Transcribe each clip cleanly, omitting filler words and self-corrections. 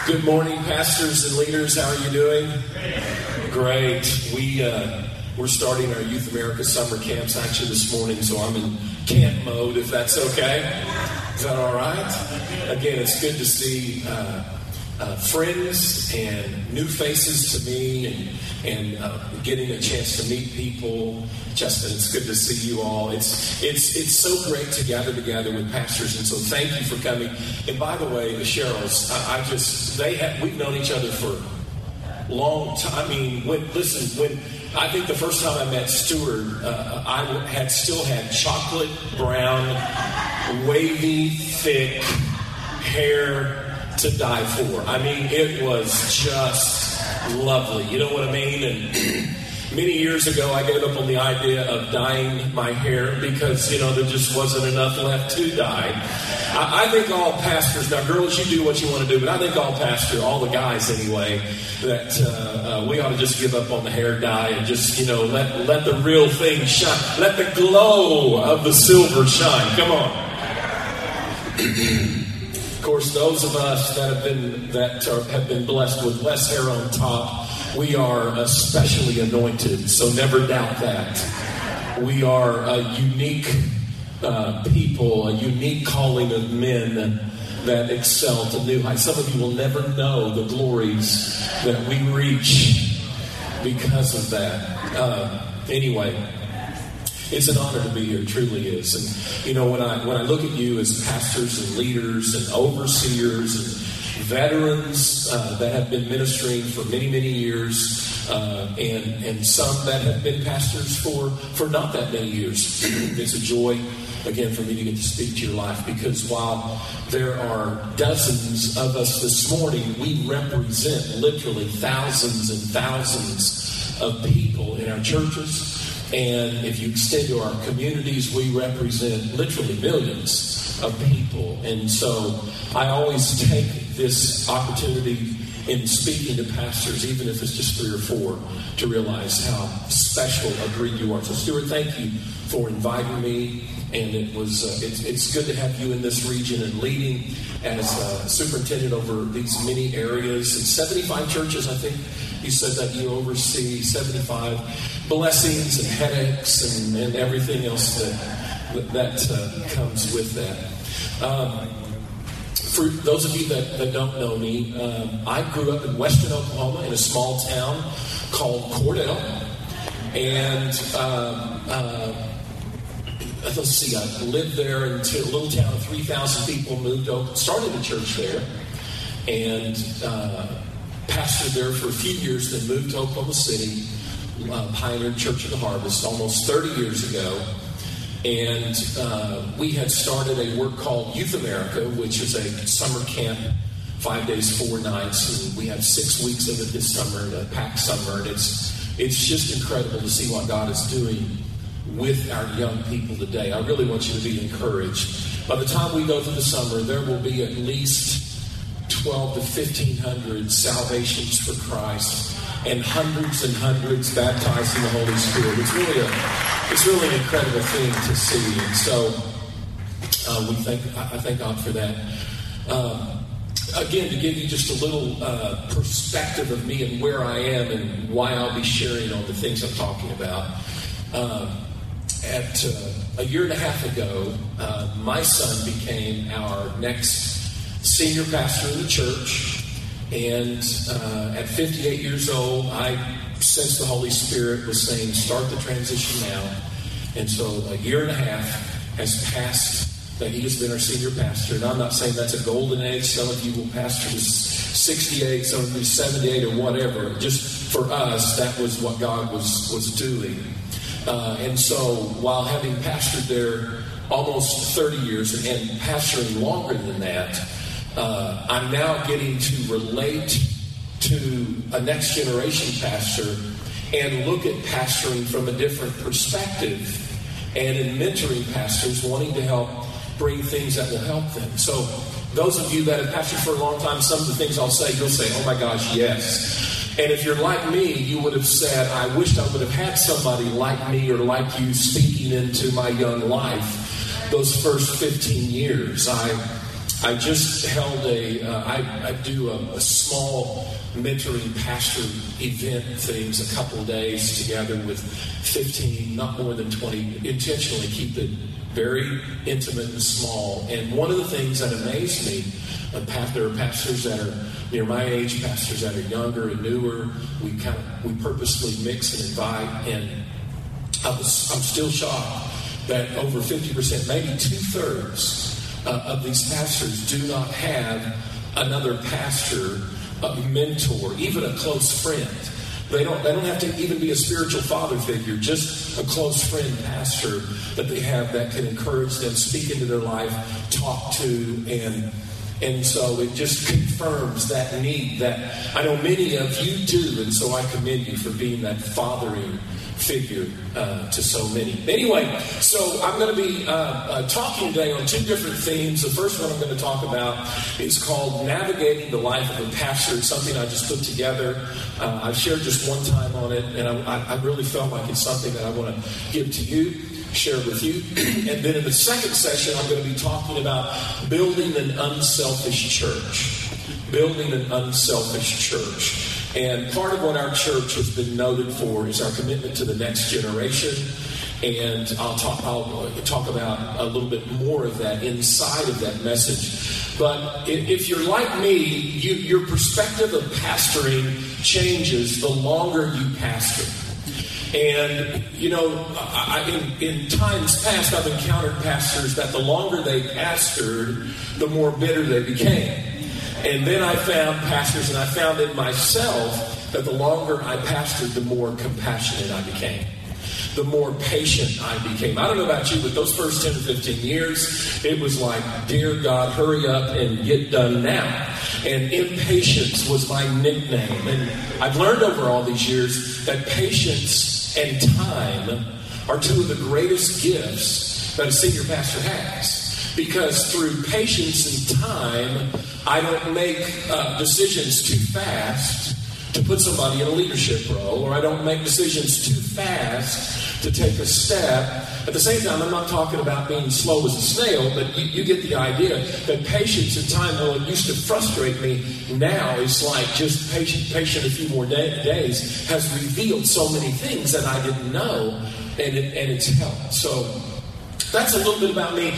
Good morning, pastors and leaders. How are you doing? Great. We're starting our Youth America summer camps actually this morning, so I'm in camp mode, if that's okay. Is that all right? Again, it's good to see friends and new faces to me, and getting a chance to meet people. Justin, it's good to see you all. It's so great to gather together with pastors, and so thank you for coming. And by the way, the Sherrills, we've known each other for a long time. I mean, when I think the first time I met Stuart, I still had chocolate brown, wavy, thick hair to die for. I mean, it was just lovely. You know what I mean? And many years ago, I gave up on the idea of dyeing my hair because, there just wasn't enough left to dye. I think all pastors, now girls, you do what you want to do, but I think all the guys anyway, that we ought to just give up on the hair dye and just, let the real thing shine. Let the glow of the silver shine. Come on. Of course, those of us that have been blessed with less hair on top, we are especially anointed, so never doubt that. We are a unique people, a unique calling of men that excel to new heights. Some of you will never know the glories that we reach because of that. Anyway, it's an honor to be here, it truly is. And when I look at you as pastors and leaders and overseers and veterans that have been ministering for many, many years, and some that have been pastors for not that many years, it's a joy, again, for me to get to speak to your life, because while there are dozens of us this morning, we represent literally thousands and thousands of people in our churches. And if you extend to our communities, we represent literally millions of people. And so I always take this opportunity in speaking to pastors, even if it's just 3 or 4, to realize how special a breed you are. So Stuart, thank you for inviting me. And it's good to have you in this region and leading as superintendent over these many areas. And 75 churches, I think you said that you oversee 75 blessings and headaches and everything else that comes with that. For those of you that don't know me, I grew up in western Oklahoma in a small town called Cordell. And let's see, I lived there until a little town of 3,000 people, started a church there, and pastored there for a few years, then moved to Oklahoma City, pioneered Church of the Harvest almost 30 years ago. And we had started a work called Youth America, which is a summer camp, 5 days, 4 nights. And we have 6 weeks of it this summer, a packed summer. And it's just incredible to see what God is doing with our young people today. I really want you to be encouraged. By the time we go through the summer, there will be at least 1,200 to 1,500 salvations for Christ, and hundreds and hundreds baptized in the Holy Spirit. It's really an incredible thing to see. And so I thank God for that. Again, to give you just a little perspective of me and where I am and why I'll be sharing on the things I'm talking about. A year and a half ago, my son became our next senior pastor of the church. And at 58 years old, I sensed the Holy Spirit was saying, start the transition now. And so a year and a half has passed that he has been our senior pastor. And I'm not saying that's a golden age. Some of you will pastor to 68, some of you 78 or whatever. Just for us, that was what God was doing. And so while having pastored there almost 30 years and pastoring longer than that, I'm now getting to relate to a next generation pastor and look at pastoring from a different perspective, and in mentoring pastors, wanting to help bring things that will help them. So those of you that have pastored for a long time, some of the things I'll say, you'll say, oh my gosh, yes. And if you're like me, you would have said, I wished I would have had somebody like me or like you speaking into my young life those first 15 years. I just held I do a small mentoring pastor event things, a couple of days together with 15, not more than 20, intentionally keep it very intimate and small. And one of the things that amazed me, there are pastors that are near my age, pastors that are younger and newer. We purposely mix and invite, and I'm still shocked that over 50%, maybe 2/3 of these pastors do not have another pastor, a mentor, even a close friend. They don't have to even be a spiritual father figure, just a close friend pastor that they have that can encourage them, speak into their life, talk to, and so it just confirms that need that I know many of you do, and so I commend you for being that fathering figure to so many. Anyway, so I'm going to be talking today on two different themes. The first one I'm going to talk about is called Navigating the Life of a Pastor. It's something I just put together. I've shared just one time on it, and I really felt like it's something that I want to give to you, share with you. And then in the second session, I'm going to be talking about building an unselfish church. Building an unselfish church. And part of what our church has been noted for is our commitment to the next generation. And I'll talk about a little bit more of that inside of that message. But if you're like me, your perspective of pastoring changes the longer you pastor. And, you know, in times past, I've encountered pastors that the longer they pastored, the more bitter they became. And then I found pastors, and I found in myself that the longer I pastored, the more compassionate I became. The more patient I became. I don't know about you, but those first 10 to 15 years, it was like, dear God, hurry up and get done now. And impatience was my nickname. And I've learned over all these years that patience and time are two of the greatest gifts that a senior pastor has. Because through patience and time, I don't make decisions too fast to put somebody in a leadership role, or I don't make decisions too fast to take a step. At the same time, I'm not talking about being slow as a snail, but you get the idea that patience and time, well, it used to frustrate me. Now it's like just patient a few more days has revealed so many things that I didn't know, and it's helped. So that's a little bit about me.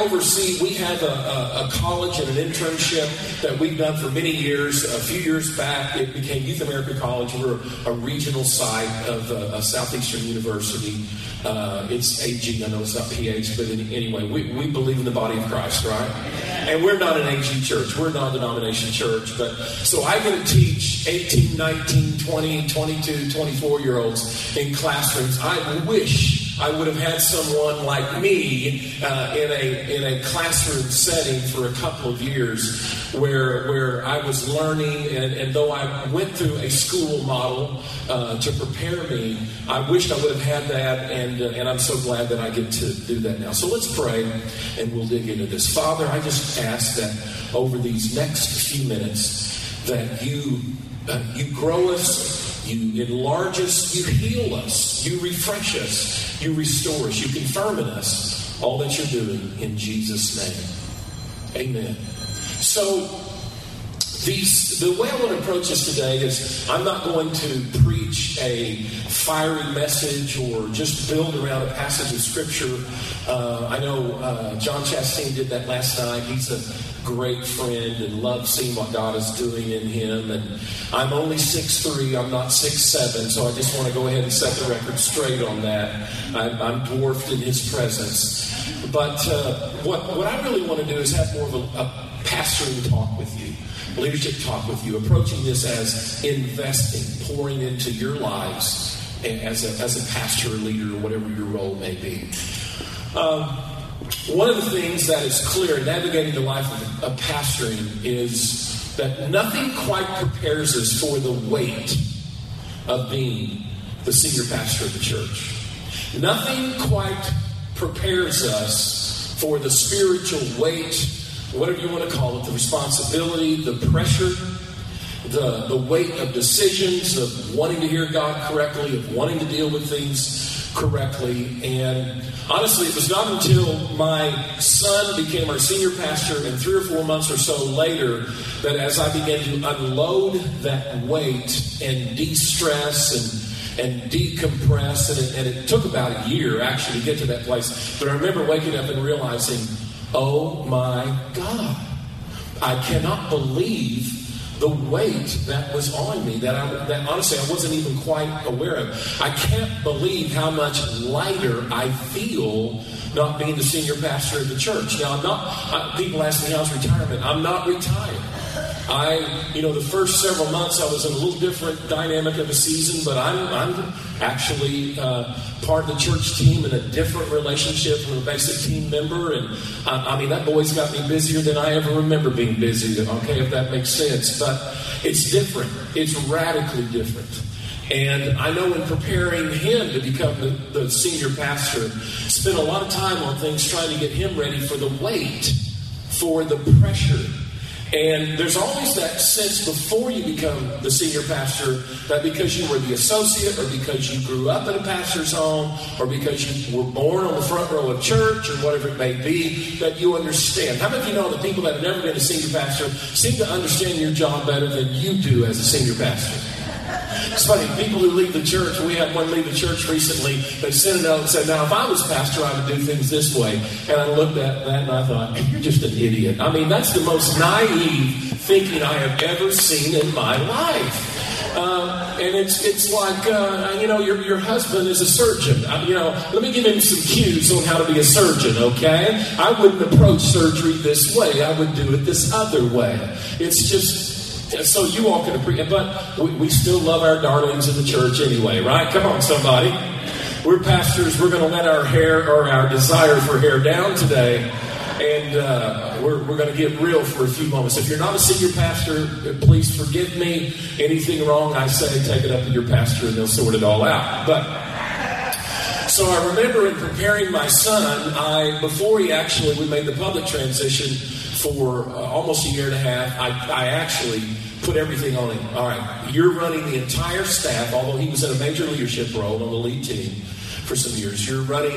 We have a college and an internship that we've done for many years. A few years back, it became Youth America College. We're a regional site of a Southeastern University. It's AG, I know it's not PH, but anyway, we believe in the body of Christ, right? And we're not an AG church. We're a non-denomination church. But so I get to teach 18, 19, 20, 22, 24-year-olds in classrooms. I wish I would have had someone like me in a classroom setting for a couple of years where I was learning, and though I went through a school model to prepare me, I wished I would have had that, and I'm so glad that I get to do that now. So let's pray, and we'll dig into this. Father, I just ask that over these next few minutes that you grow us, you enlarge us, you heal us, you refresh us, you restore us, you confirm in us all that you're doing in Jesus' name. Amen. So the way I want to approach this today is I'm not going to preach a fiery message or just build around a passage of Scripture. I know John Chastain did that last night. He's a great friend and loves seeing what God is doing in him. And I'm only 6'3", I'm not 6'7", so I just want to go ahead and set the record straight on that. I'm dwarfed in his presence. But what I really want to do is have more of a pastoring talk with you, leadership talk with you, approaching this as investing, pouring into your lives as a pastor or leader or whatever your role may be. One of the things that is clear in navigating the life of pastoring is that nothing quite prepares us for the weight of being the senior pastor of the church. Nothing quite prepares us for the spiritual weight, whatever you want to call it, the responsibility, the pressure, the weight of decisions, of wanting to hear God correctly, of wanting to deal with things correctly. And honestly, it was not until my son became our senior pastor and 3 or 4 months or so later that as I began to unload that weight and de-stress and decompress, and it took about a year actually to get to that place. But I remember waking up and realizing, oh my God, I cannot believe the weight that was on me that honestly I wasn't even quite aware of. I can't believe how much lighter I feel not being the senior pastor of the church. Now, I'm not, people ask me how's retirement. I'm not retired. The first several months I was in a little different dynamic of a season, but I'm actually part of the church team in a different relationship from a basic team member. And that boy's got me busier than I ever remember being busy, okay, if that makes sense. But it's different. It's radically different. And I know in preparing him to become the senior pastor, spent a lot of time on things trying to get him ready for the weight, for the pressure. And there's always that sense before you become the senior pastor that because you were the associate or because you grew up in a pastor's home or because you were born on the front row of church or whatever it may be, that you understand. How many of you know that people that have never been a senior pastor seem to understand your job better than you do as a senior pastor? It's funny, people who leave the church, we had one leave the church recently, they sent a note and said, now if I was pastor, I would do things this way. And I looked at that and I thought, you're just an idiot. That's the most naive thinking I have ever seen in my life. And it's like, your husband is a surgeon. Let me give him some cues on how to be a surgeon, okay? I wouldn't approach surgery this way. I would do it this other way. It's just... So you all can appreciate, but we still love our darlings in the church anyway, right? Come on, somebody. We're pastors. We're going to let our hair or our desire for hair down today, and we're going to get real for a few moments. If you're not a senior pastor, please forgive me. Anything wrong I say, take it up to your pastor, and they'll sort it all out. But so I remember in preparing my son, before we made the public transition. For almost a year and a half, I actually put everything on him. All right, you're running the entire staff, although he was in a major leadership role on the lead team for some years. You're going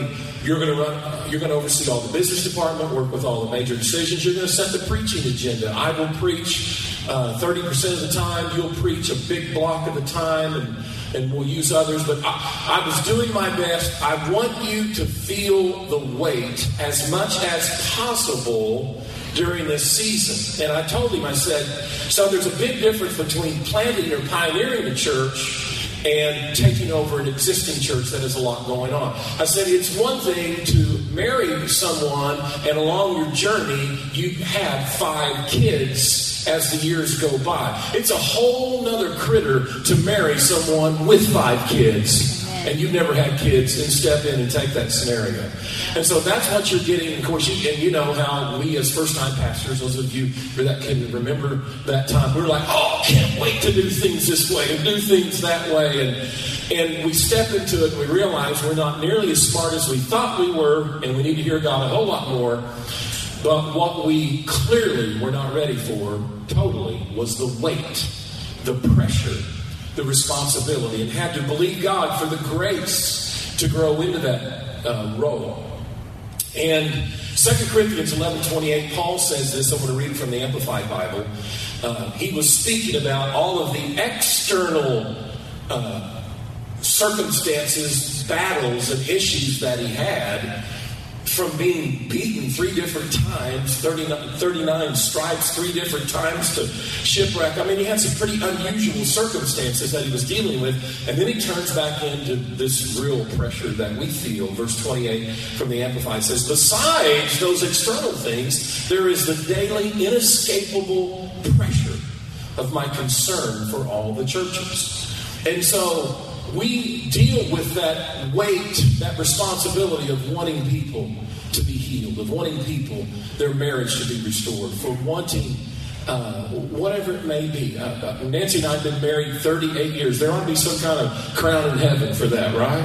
to oversee all the business department, work with all the major decisions. You're going to set the preaching agenda. I will preach 30% of the time. You'll preach a big block of the time, and we'll use others. But I was doing my best. I want you to feel the weight as much as possible during this season. And I told him, I said, so there's a big difference between planting or pioneering a church and taking over an existing church that has a lot going on. I said, it's one thing to marry someone and along your journey you have 5 kids as the years go by. It's a whole nother critter to marry someone with 5 kids and you've never had kids and step in and take that scenario. And so that's what you're getting. Of course, you know how we as first-time pastors, those of you that can remember that time, we're like, oh, can't wait to do things this way and do things that way. And we step into it and we realize we're not nearly as smart as we thought we were, and we need to hear God a whole lot more. But what we clearly were not ready for totally was the weight, the pressure, the responsibility, and had to believe God for the grace to grow into that role. And 2 Corinthians 11:28, Paul says this. I'm going to read from the Amplified Bible. He was speaking about all of the external circumstances, battles, and issues that he had from being beaten 3 different times, 39 stripes 3 different times to shipwreck. He had some pretty unusual circumstances that he was dealing with. And then he turns back into this real pressure that we feel. Verse 28 from the Amplified says, besides those external things, there is the daily inescapable pressure of my concern for all the churches. And so we deal with that weight, that responsibility of wanting people to be healed, of wanting people, their marriage to be restored, for wanting whatever it may be. Nancy and I have been married 38 years. There ought to be some kind of crown in heaven for that, right?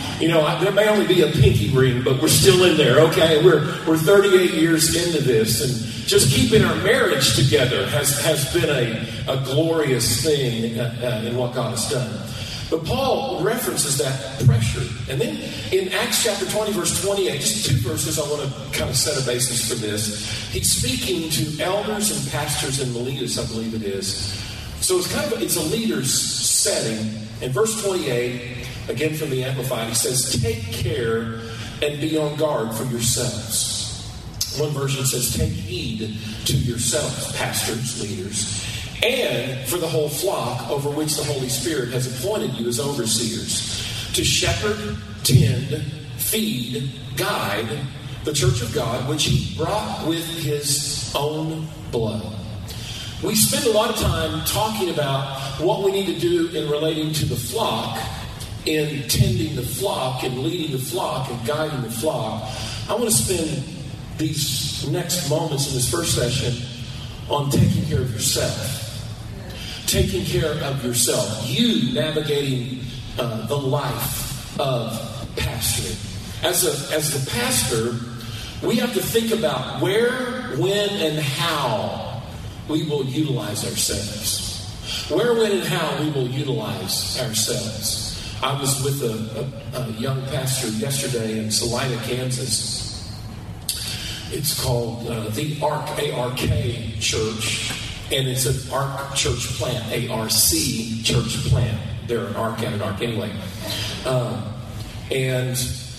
There may only be a pinky ring, but we're still in there, okay? We're 38 years into this, and just keeping our marriage together has been a glorious thing in what God has done. But Paul references that pressure. And then in Acts chapter 20, verse 28, just 2 verses, I want to kind of set a basis for this. He's speaking to elders and pastors in Miletus, I believe it is. So it's a leader's setting. In verse 28, again from the Amplified, he says, take care and be on guard for yourselves. One version says, take heed to yourselves, pastors, leaders, and for the whole flock over which the Holy Spirit has appointed you as overseers, to shepherd, tend, feed, guide the church of God, which he brought with his own blood. We spend a lot of time talking about what we need to do in relating to the flock, in tending the flock and leading the flock and guiding the flock. I want to spend these next moments in this first session on taking care of yourself. Taking care of yourself. You navigating the life of pastoring. As the pastor, we have to think about where, when, and how we will utilize ourselves. Where, when, and how we will utilize ourselves. I was with a young pastor yesterday in Salina, Kansas. It's called the ARK, A-R-K Church. And it's an ARK church plant, A-R-C church plant. They're an ARK and an ARK anyway. And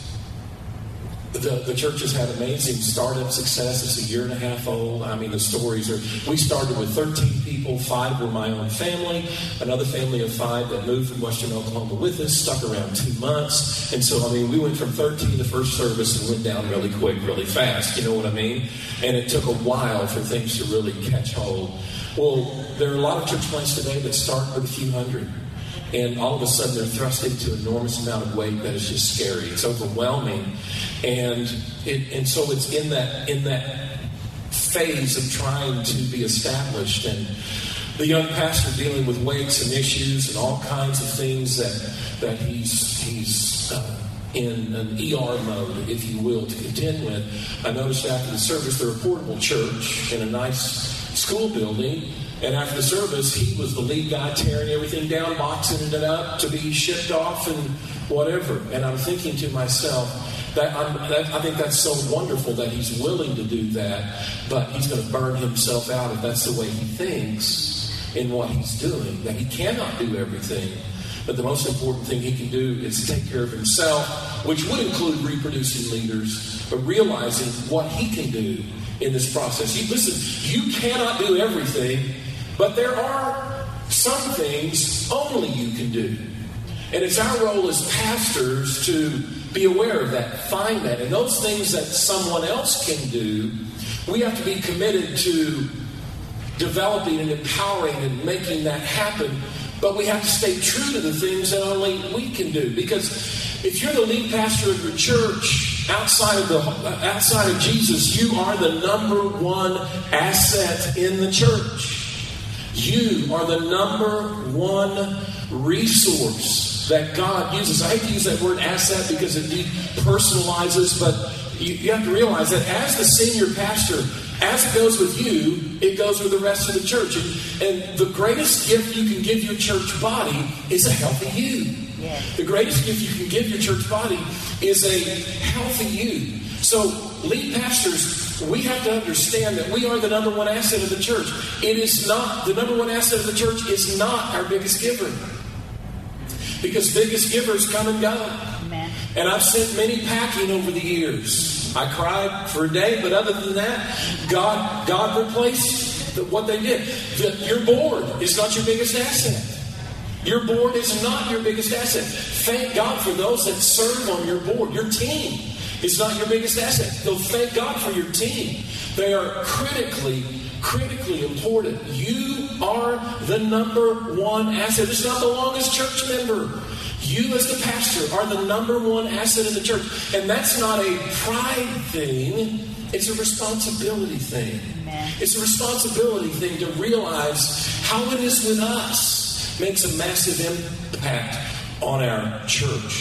the church has had amazing startup success. It's a 1.5 years old. I mean, the stories are... We started with 13 people. 5 were my own family. Another family of 5 that moved from Western Oklahoma with us, stuck around 2 months. And so, we went from 13 the first service and went down really quick, really fast. You know what I mean? And it took a while for things to really catch hold. Well, there are a lot of church plants today that start with a few hundred. And all of a sudden they're thrust into an enormous amount of weight that is just scary. It's overwhelming. And so it's in that phase of trying to be established. And the young pastor dealing with weights and issues and all kinds of things that he's in an ER mode, if you will, to contend with. I noticed after the service they're a portable church in a nice school building, and after the service he was the lead guy tearing everything down, boxing it up to be shipped off and whatever. And I'm thinking to myself that I think that's so wonderful that he's willing to do that, but he's going to burn himself out if that's the way he thinks in what he's doing, that he cannot do everything. But the most important thing he can do is take care of himself, which would include reproducing leaders, but realizing what he can do in this process. Listen, you cannot do everything, but there are some things only you can do. And it's our role as pastors to be aware of that, find that. And those things that someone else can do, we have to be committed to developing and empowering and making that happen. But we have to stay true to the things that only we can do. Because if you're the lead pastor of your church, outside of Jesus, you are the number one asset in the church. You are the number one resource that God uses. I hate to use that word asset because it depersonalizes, but you have to realize that as the senior pastor, as it goes with you, it goes with the rest of the church. And the greatest gift you can give your church body is a healthy you. Yeah. The greatest gift you can give your church body is a healthy you. So, lead pastors, we have to understand that we are the number one asset of the church. It is not, the number one asset of the church is not our biggest giver. Because biggest givers come and go. Amen. And I've sent many packing over the years. I cried for a day, but other than that, God replaced what they did. Your board is not your biggest asset. Your board is not your biggest asset. Thank God for those that serve on your board. Your team is not your biggest asset. So thank God for your team. They are critically important. You are the number one asset. It's not the longest church member. You as the pastor are the number one asset in the church. And that's not a pride thing. It's a responsibility thing. Amen. It's a responsibility thing to realize how it is with us makes a massive impact on our church.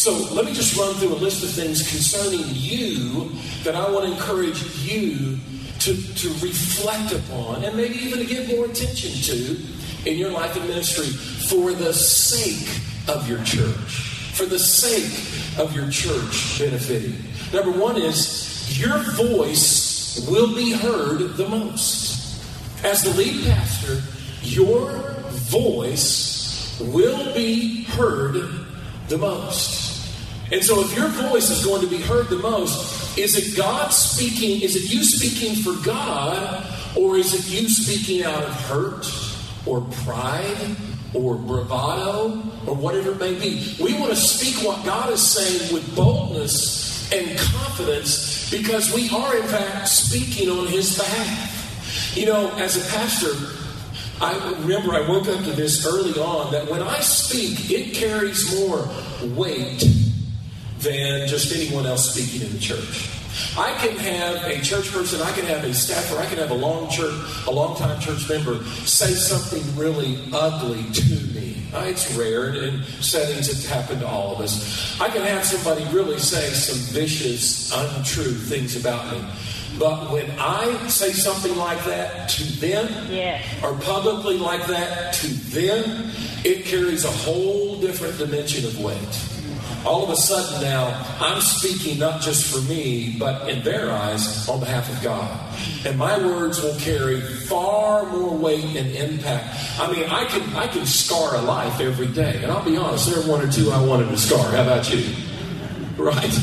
So let me just run through a list of things concerning you that I want to encourage you to reflect upon and maybe even to give more attention to in your life and ministry for the sake of your church. For the sake of your church benefiting. Number one is your voice will be heard the most. As the lead pastor, your voice will be heard the most. And so if your voice is going to be heard the most, is it God speaking? Is it you speaking for God? Or is it you speaking out of hurt or pride or bravado or whatever it may be? We want to speak what God is saying with boldness and confidence because we are in fact speaking on His behalf. You know, as a pastor, I remember I woke up to this early on that when I speak, it carries more weight than just anyone else speaking in the church. I can have a church person, I can have a staffer, I can have a long-time church member say something really ugly to me. It's rare, and in settings it's happened to all of us. I can have somebody really say some vicious, untrue things about me. But when I say something like that to them, or publicly like that to them, it carries a whole different dimension of weight. All of a sudden now, I'm speaking not just for me, but in their eyes, on behalf of God. And my words will carry far more weight and impact. I mean, I can scar a life every day. And I'll be honest, there are one or two I wanted to scar. How about you? Right?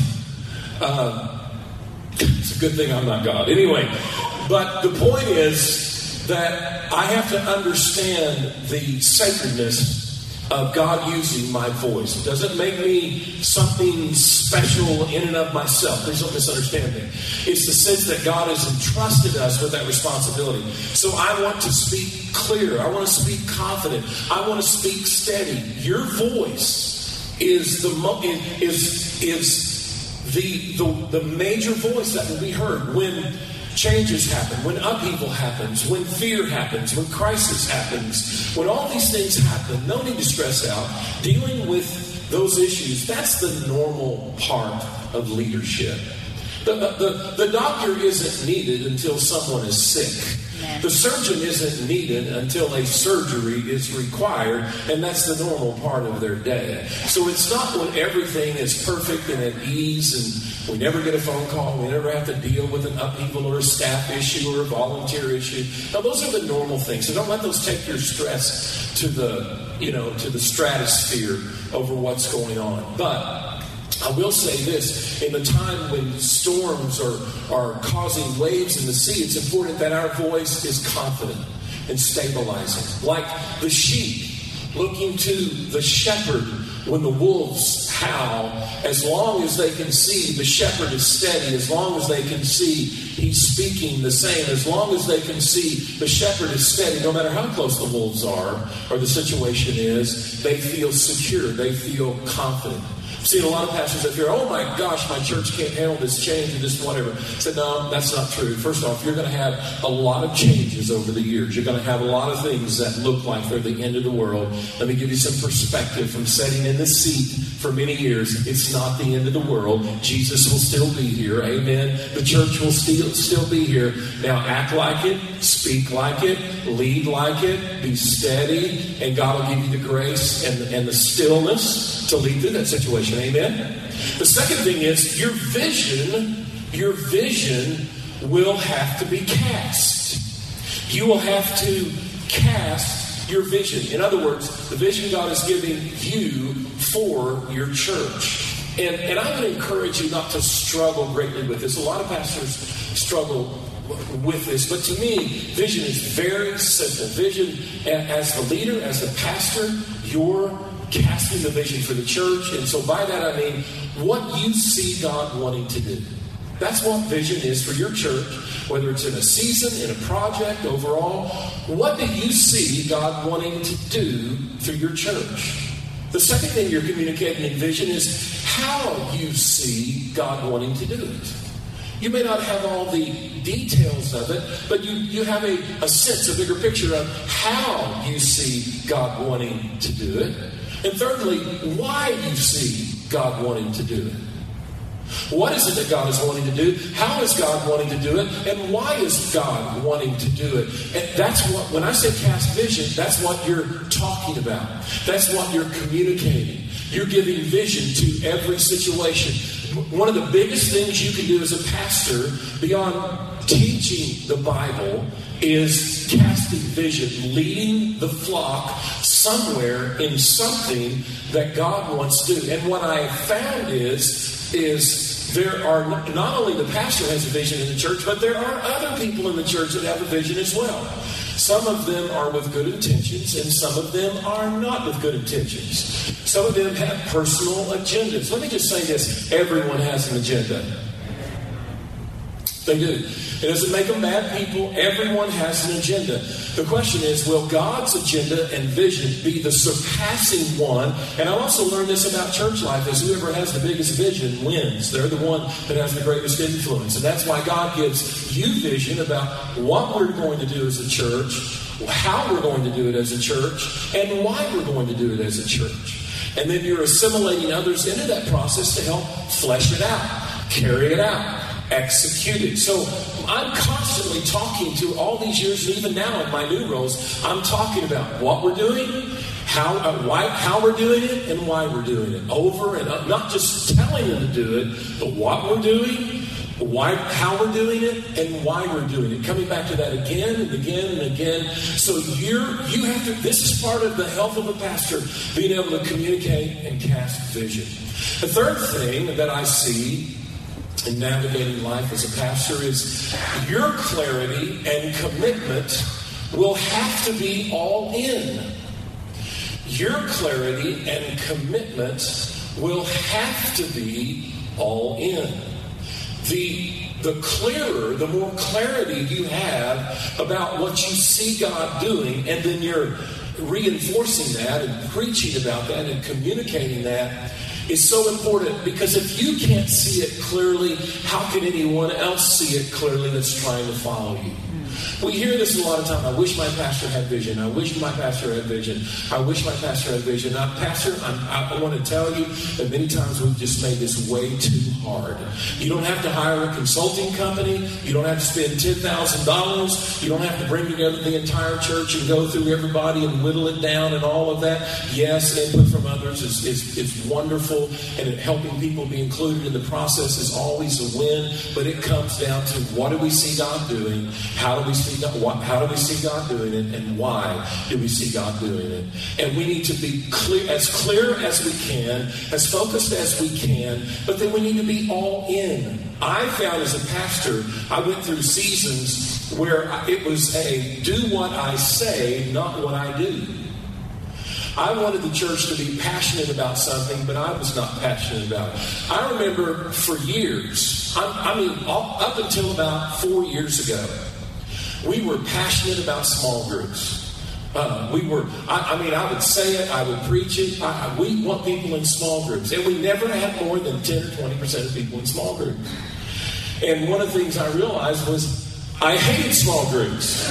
It's a good thing I'm not God. Anyway, but the point is that I have to understand the sacredness of God using my voice. It doesn't make me something special in and of myself. Please don't misunderstand me. It's the sense that God has entrusted us with that responsibility. So I want to speak clear. I want to speak confident. I want to speak steady. Your voice is the major voice that will be heard when changes happen, when upheaval happens, when fear happens, when crisis happens, when all these things happen. No need to stress out. Dealing with those issues, that's the normal part of leadership. The doctor isn't needed until someone is sick. The surgeon isn't needed until a surgery is required, and that's the normal part of their day. So it's not when everything is perfect and at ease and we never get a phone call, we never have to deal with an upheaval or a staff issue or a volunteer issue. Now, those are the normal things. So don't let those take your stress to the stratosphere over what's going on. But I will say this, in the time when storms are causing waves in the sea, it's important that our voice is confident and stabilizing. Like the sheep looking to the shepherd when the wolves howl, as long as they can see the shepherd is steady, as long as they can see he's speaking the same, as long as they can see the shepherd is steady, no matter how close the wolves are or the situation is, they feel secure, they feel confident. I've seen a lot of pastors that fear, oh my gosh, my church can't handle this change or this whatever. I said, no, that's not true. First off, you're going to have a lot of changes over the years. You're going to have a lot of things that look like they're the end of the world. Let me give you some perspective from sitting in this seat for many years. It's not the end of the world. Jesus will still be here. Amen. The church will still be here. Now act like it, speak like it, lead like it, be steady, and God will give you the grace and the stillness to lead through that situation. Amen. The second thing is your vision will have to be cast. You will have to cast your vision. In other words, the vision God is giving you for your church. And I would encourage you not to struggle greatly with this. A lot of pastors struggle with this, but to me, vision is very simple. Vision, as the leader, as the pastor, you're casting the vision for the church. And so by that I mean what you see God wanting to do. That's what vision is for your church, whether it's in a season, in a project, overall. What do you see God wanting to do through your church? The second thing you're communicating in vision is how you see God wanting to do it. You may not have all the details of it, but you have a sense, a bigger picture of how you see God wanting to do it. And thirdly, why you see God wanting to do it. What is it that God is wanting to do? How is God wanting to do it? And why is God wanting to do it? And that's what, when I say cast vision, that's what you're talking about. That's what you're communicating. You're giving vision to every situation. One of the biggest things you can do as a pastor, beyond teaching the Bible, is casting vision, leading the flock somewhere in something that God wants to do. And what I have found is there are not only the pastor has a vision in the church, but there are other people in the church that have a vision as well. Some of them are with good intentions, and some of them are not with good intentions. Some of them have personal agendas. Let me just say this. Everyone has an agenda. They do. It doesn't make them bad people. Everyone has an agenda. The question is, will God's agenda and vision be the surpassing one? And I also learned this about church life, is whoever has the biggest vision wins. They're the one that has the greatest influence. And that's why God gives you vision about what we're going to do as a church, how we're going to do it as a church, and why we're going to do it as a church. And then you're assimilating others into that process to help flesh it out, carry it out, execute it. So I'm constantly talking to all these years, and even now in my new roles, I'm talking about what we're doing, how we're doing it, and why we're doing it. Over and up, not just telling them to do it, but what we're doing, how we're doing it, and why we're doing it. Coming back to that again and again and again. So you have to. This is part of the health of a pastor, being able to communicate and cast vision. The third thing that I see in navigating life as a pastor is your clarity and commitment will have to be all in. Your clarity and commitment will have to be all in. The clearer, the more clarity you have about what you see God doing, and then you're reinforcing that and preaching about that and communicating that, is so important, because if you can't see it clearly, how can anyone else see it clearly that's trying to follow you? We hear this a lot of time. I wish my pastor had vision. I wish my pastor had vision. I wish my pastor had vision. Now, Pastor, I want to tell you that many times we've just made this way too hard. You don't have to hire a consulting company. You don't have to spend $10,000. You don't have to bring together the entire church and go through everybody and whittle it down and all of that. Yes, input from others is wonderful, and helping people be included in the process is always a win, but it comes down to, what do we see God doing? How do we see how do we see God doing it, and why do we see God doing it? And we need to be clear as we can, as focused as we can, but then we need to be all in. I found as a pastor, I went through seasons where it was a do what I say, not what I do. I wanted the church to be passionate about something, but I was not passionate about it. I remember for years, up until about 4 years ago, we were passionate about small groups. I would say it, I would preach it. We want people in small groups. And we never had more than 10 or 20% of people in small groups. And one of the things I realized was I hated small groups.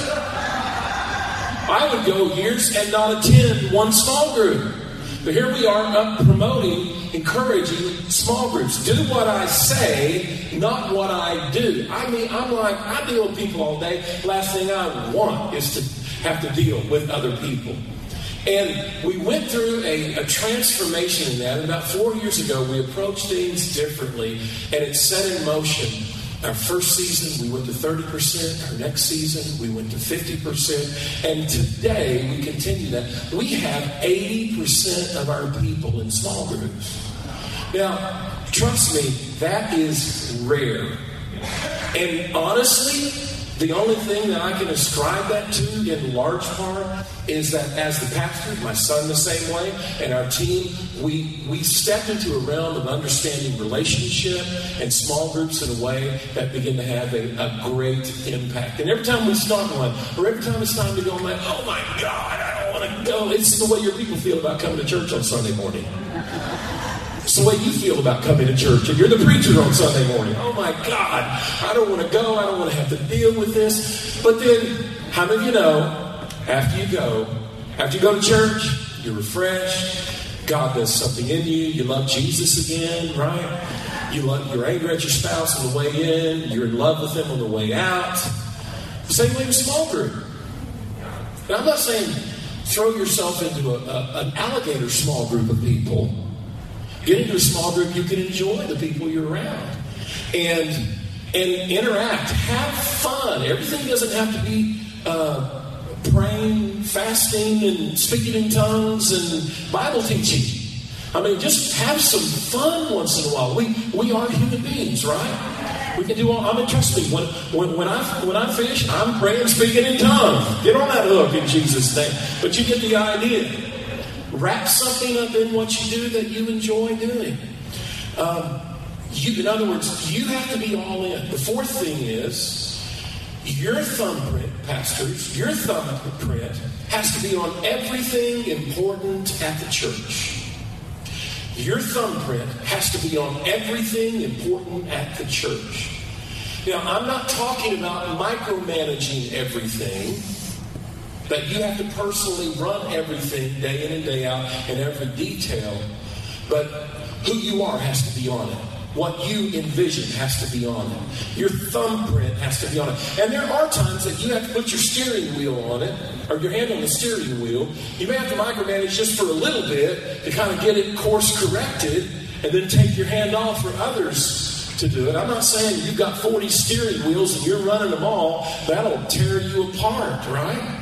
I would go years and not attend one small group. But here we are up promoting, encouraging small groups. Do what I say, not what I do. I deal with people all day. Last thing I want is to have to deal with other people. And we went through a transformation in that. And about 4 years ago, we approached things differently, and it set in motion. Our first season, we went to 30%. Our next season, we went to 50%. And today, we continue that. We have 80% of our people in small groups. Now, trust me, that is rare. And honestly, the only thing that I can ascribe that to in large part is that as the pastor, my son the same way, and our team, we stepped into a realm of understanding relationship and small groups in a way that begin to have a great impact. And every time we start one, or every time it's time to go, I'm like, oh my God, I don't want to go. It's the way your people feel about coming to church on Sunday morning. It's the way you feel about coming to church, and you're the preacher on Sunday morning. Oh my God, I don't want to go. I don't want to have to deal with this. But then, how many of you know, after you go to church, you're refreshed. God does something in you. You love Jesus again, right? You're angry at your spouse on the way in. You're in love with them on the way out. The same way with small group. And I'm not saying throw yourself into an alligator small group of people. Get into a small group you can enjoy the people you're around. And interact. Have fun. Everything doesn't have to be praying, fasting, and speaking in tongues and Bible teaching. I mean, just have some fun once in a while. We are human beings, right? We can do all. I mean, trust me. When I fish, I'm praying, speaking in tongues. Get on that hook in Jesus' name. But you get the idea. Wrap something up in what you do that you enjoy doing. In other words, you have to be all in. The fourth thing is, your thumbprint, pastors, your thumbprint has to be on everything important at the church. Your thumbprint has to be on everything important at the church. Now, I'm not talking about micromanaging everything, that you have to personally run everything day in and day out in every detail, but who you are has to be on it. What you envision has to be on it. Your thumbprint has to be on it. And there are times that you have to put your steering wheel on it, or your hand on the steering wheel. You may have to micromanage just for a little bit to kind of get it course corrected, and then take your hand off for others to do it. I'm not saying you've got 40 steering wheels and you're running them all. That'll tear you apart, right?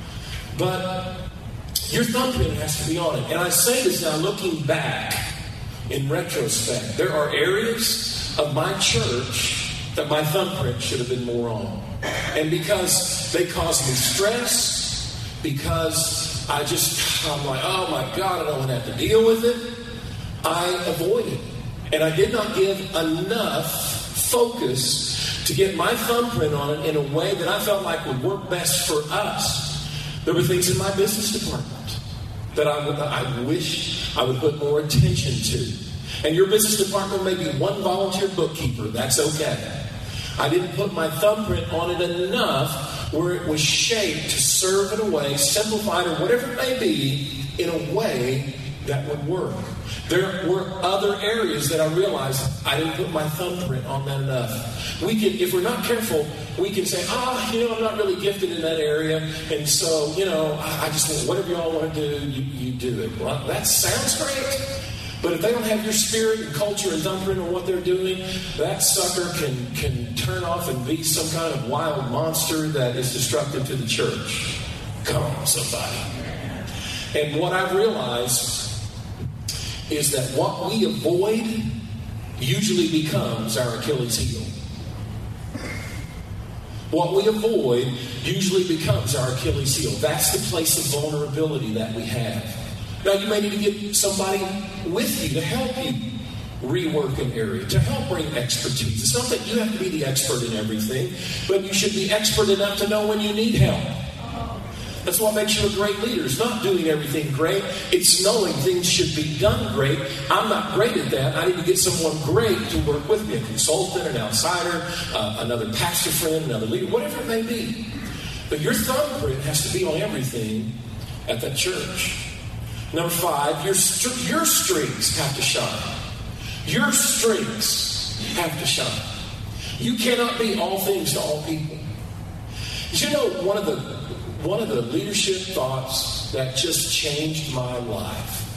But your thumbprint has to be on it. And I say this now looking back. In retrospect, there are areas of my church that my thumbprint should have been more on. And because they caused me stress, because I'm like, oh my God, I don't want to have to deal with it, I avoided. And I did not give enough focus to get my thumbprint on it in a way that I felt like would work best for us. There were things in my business department that I wish I would put more attention to. And your business department may be one volunteer bookkeeper. That's okay. I didn't put my thumbprint on it enough where it was shaped to serve in a way, simplified or whatever it may be, in a way that would work. There were other areas that I realized I didn't put my thumbprint on that enough. We can, if we're not careful, we can say, I'm not really gifted in that area, and so, I just want, whatever y'all want to do, you do it. Well, that sounds great, but if they don't have your spirit and culture and thumbprint on what they're doing, that sucker can turn off and be some kind of wild monster that is destructive to the church. Come on, somebody. And what I've realized is that what we avoid usually becomes our Achilles heel. What we avoid usually becomes our Achilles heel. That's the place of vulnerability that we have. Now, you may need to get somebody with you to help you rework an area, to help bring expertise. It's not that you have to be the expert in everything, but you should be expert enough to know when you need help. That's what makes you a great leader. It's not doing everything great. It's knowing things should be done great. I'm not great at that. I need to get someone great to work with me, a consultant, an outsider, another pastor friend, another leader, whatever it may be. But your thumbprint has to be on everything at that church. Number 5, your strengths have to shine. Your strengths have to shine. You cannot be all things to all people. Did you know one of the leadership thoughts that just changed my life?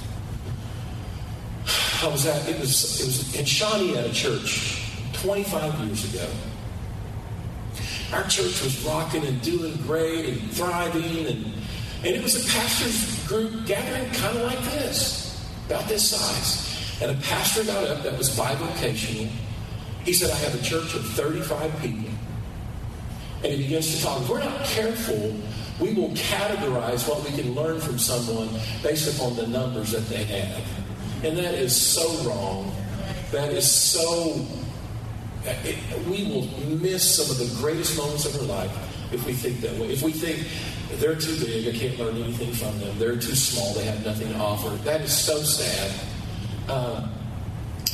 It was in Shawnee at a church 25 years ago. Our church was rocking and doing great and thriving, and it was a pastor's group gathering kind of like this, about this size. And a pastor got up that was bivocational. He said, I have a church of 35 people. And he begins to talk. If we're not careful, we will categorize what we can learn from someone based upon the numbers that they have. And that is so wrong. That is so... we will miss some of the greatest moments of our life if we think that way. If we think they're too big, I can't learn anything from them. They're too small, they have nothing to offer. That is so sad.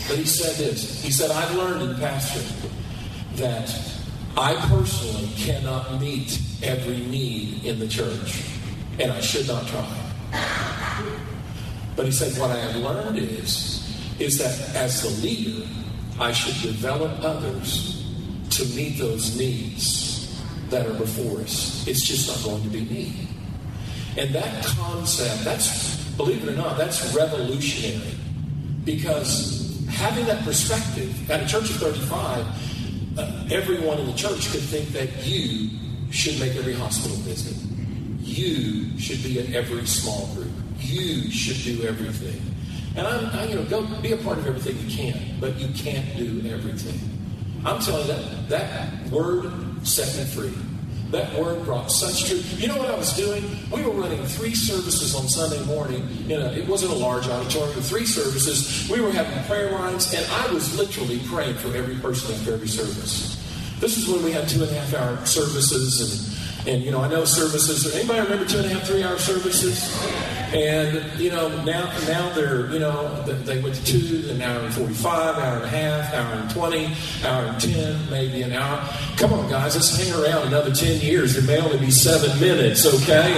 But he said this. He said, I've learned in pastoring that I personally cannot meet every need in the church, and I should not try. But he said, what I have learned is that as the leader, I should develop others to meet those needs that are before us. It's just not going to be me. And that concept, that's, believe it or not, that's revolutionary. Because having that perspective, at a church of 35, everyone in the church could think that you should make every hospital visit. You should be in every small group. You should do everything. And go be a part of everything you can, but you can't do everything. I'm telling you that word set me free. That word brought such truth. You know what I was doing? We were running 3 services on Sunday morning. It wasn't a large auditorium, but 3 services. We were having prayer lines, and I was literally praying for every person after every service. This is when we had 2.5-hour services, and I know services. Anybody remember 2.5, 3-hour services? And now they're they went to 2, an hour and 45, hour and a half, hour and 20, hour and 10, maybe an hour. Come on, guys, let's hang around another 10 years. It may only be 7 minutes, okay?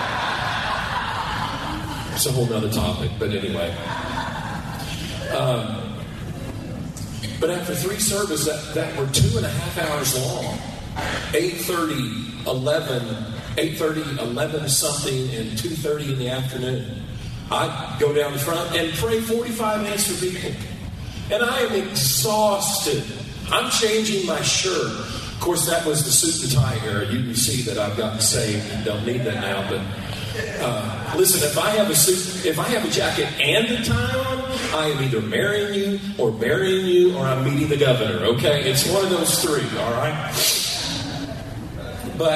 It's a whole nother topic, but anyway. But after 3 services that were 2.5 hours long, 8:30, 11 something, and 2:30 in the afternoon, I'd go down the front and pray 45 minutes for people. And I am exhausted. I'm changing my shirt. Of course, that was the suit and tie era. You can see that I've gotten saved and don't need that now. But listen, if I have a jacket and a tie on, I am either marrying you or burying you, or I'm meeting the governor. Okay, it's one of those 3. All right. But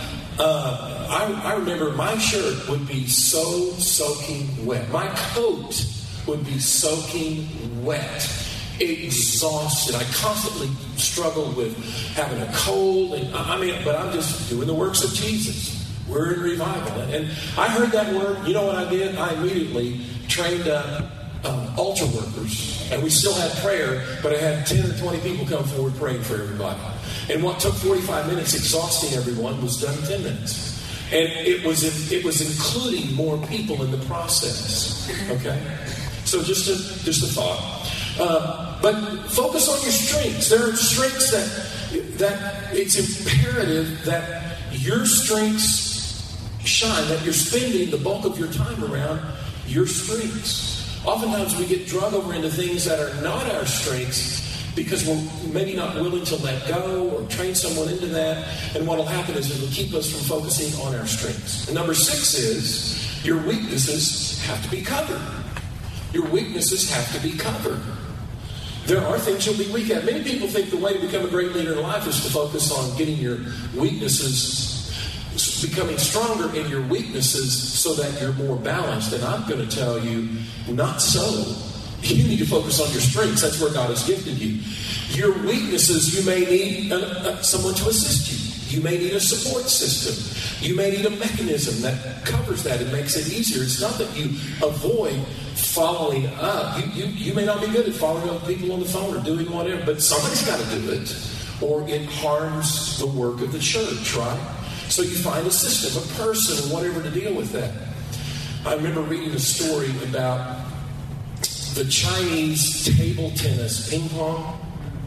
I remember my shirt would be so soaking wet. My coat would be soaking wet. Exhausted. I constantly struggled with having a cold. But I'm just doing the works of Jesus. We're in revival. And I heard that word. You know what I did? I immediately trained up altar workers. And we still had prayer, but I had 10 or 20 people come forward praying for everybody. And what took 45 minutes exhausting everyone was done in 10 minutes. And it was including more people in the process. Okay? So just a thought. But focus on your strengths. There are strengths that it's imperative that your strengths shine, that you're spending the bulk of your time around your strengths. Oftentimes we get drug over into things that are not our strengths because we're maybe not willing to let go or train someone into that. And what will happen is it'll keep us from focusing on our strengths. And number 6 is your weaknesses have to be covered. Your weaknesses have to be covered. There are things you'll be weak at. Many people think the way to become a great leader in life is to focus on getting your weaknesses, becoming stronger in your weaknesses so that you're more balanced. And I'm going to tell you, not so. You need to focus on your strengths. That's where God has gifted you. Your weaknesses, you may need someone to assist you. You may need a support system. You may need a mechanism that covers that and makes it easier. It's not that you avoid following up. You may not be good at following up people on the phone or doing whatever, but somebody's got to do it, or it harms the work of the church, right? So you find a system, a person, or whatever to deal with that. I remember reading a story about the Chinese table tennis ping pong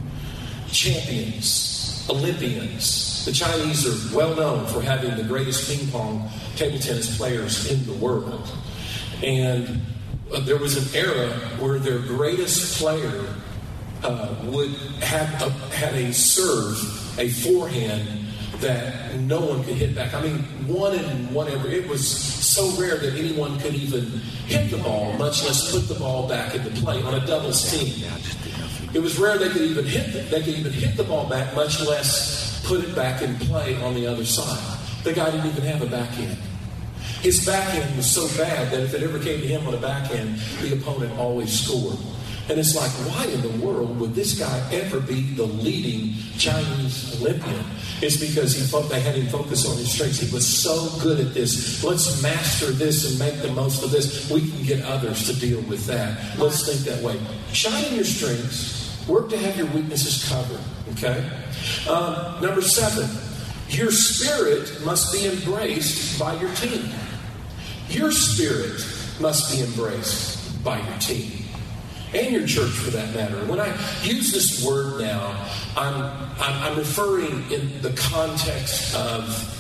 champions, Olympians. The Chinese are well known for having the greatest ping pong table tennis players in the world. And there was an era where their greatest player would have had a serve, a forehand that no one could hit back. I mean, one in whatever. It was so rare that anyone could even hit the ball, much less put the ball back into play on a doubles team. It was rare they could even hit the ball back, much less put it back in play on the other side. The guy didn't even have a backhand. His backhand was so bad that if it ever came to him on a backhand, the opponent always scored. And it's like, why in the world would this guy ever be the leading Chinese Olympian? It's because they had him focus on his strengths. He was so good at this. Let's master this and make the most of this. We can get others to deal with that. Let's think that way. Shine in your strengths. Work to have your weaknesses covered. Okay? Number 7, your spirit must be embraced by your team. Your spirit must be embraced by your team. And your church, for that matter. When I use this word now, I'm referring in the context of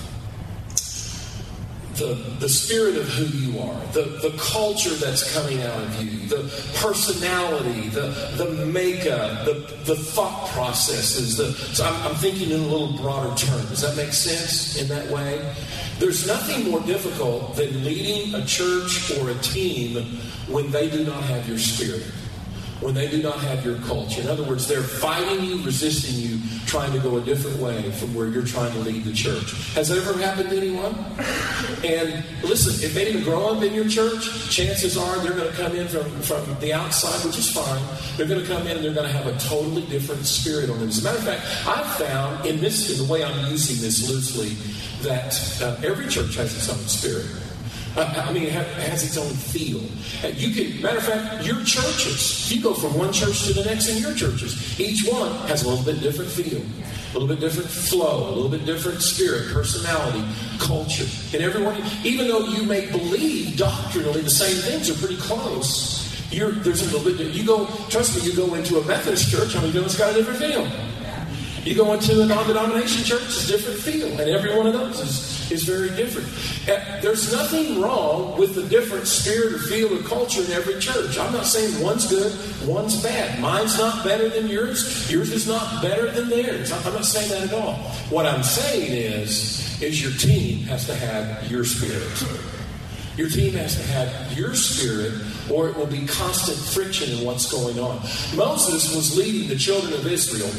the spirit of who you are, the culture that's coming out of you, the personality, the makeup, the thought processes. So I'm thinking in a little broader term. Does that make sense in that way? There's nothing more difficult than leading a church or a team when they do not have your spirit, when they do not have your culture. In other words, they're fighting you, resisting you, trying to go a different way from where you're trying to lead the church. Has that ever happened to anyone? And listen, if they didn't grow up in your church, chances are they're going to come in from the outside, which is fine. They're going to come in and they're going to have a totally different spirit on them. As a matter of fact, I've found in the way I'm using this loosely, that every church has its own spirit. It has its own feel. Matter of fact, your churches, you go from one church to the next in your churches. Each one has a little bit different feel, a little bit different flow, a little bit different spirit, personality, culture. And everyone, even though you may believe doctrinally the same things are pretty close, there's a little bit. You go into a Methodist church, it's got a different feel. You go into a non-denomination church, it's a different feel. And every one of those is very different. There's nothing wrong with the different spirit or feel or culture in every church. I'm not saying one's good, one's bad. Mine's not better than yours. Yours is not better than theirs. I'm not saying that at all. What I'm saying is your team has to have your spirit. Your team has to have your spirit, or it will be constant friction in what's going on. Moses was leading the children of Israel.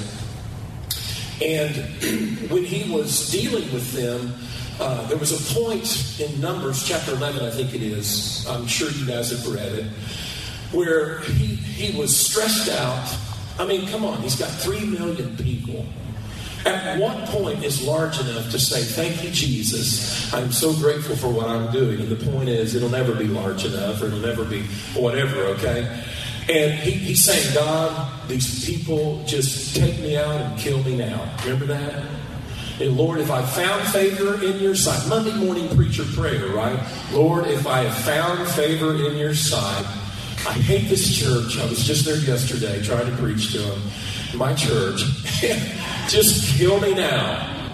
And when he was dealing with them, there was a point in Numbers chapter 11, I think it is. I'm sure you guys have read it, where he was stressed out. Come on, he's got 3 million people. At what point is large enough to say, thank you, Jesus, I'm so grateful for what I'm doing? And the point is, it'll never be large enough, or it'll never be whatever, okay? And he's saying, God, these people just take me out and kill me now. Remember that? And Lord, if I found favor in your sight, Monday morning preacher prayer, right? Lord, if I have found favor in your sight, I hate this church. I was just there yesterday trying to preach to them. My church. Just kill me now.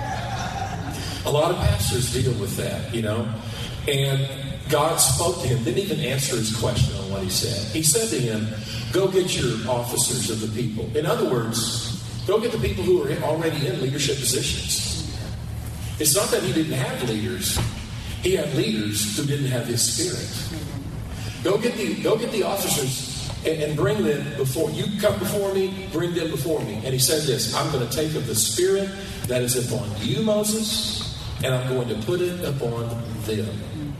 A lot of pastors deal with that, And God spoke to him, didn't even answer his question on what he said. He said to him, go get your officers of the people. In other words, go get the people who are already in leadership positions. It's not that he didn't have leaders. He had leaders who didn't have his spirit. Go get the officers and bring them before. You come before me, bring them before me. And he said this, I'm going to take of the spirit that is upon you, Moses, and I'm going to put it upon them.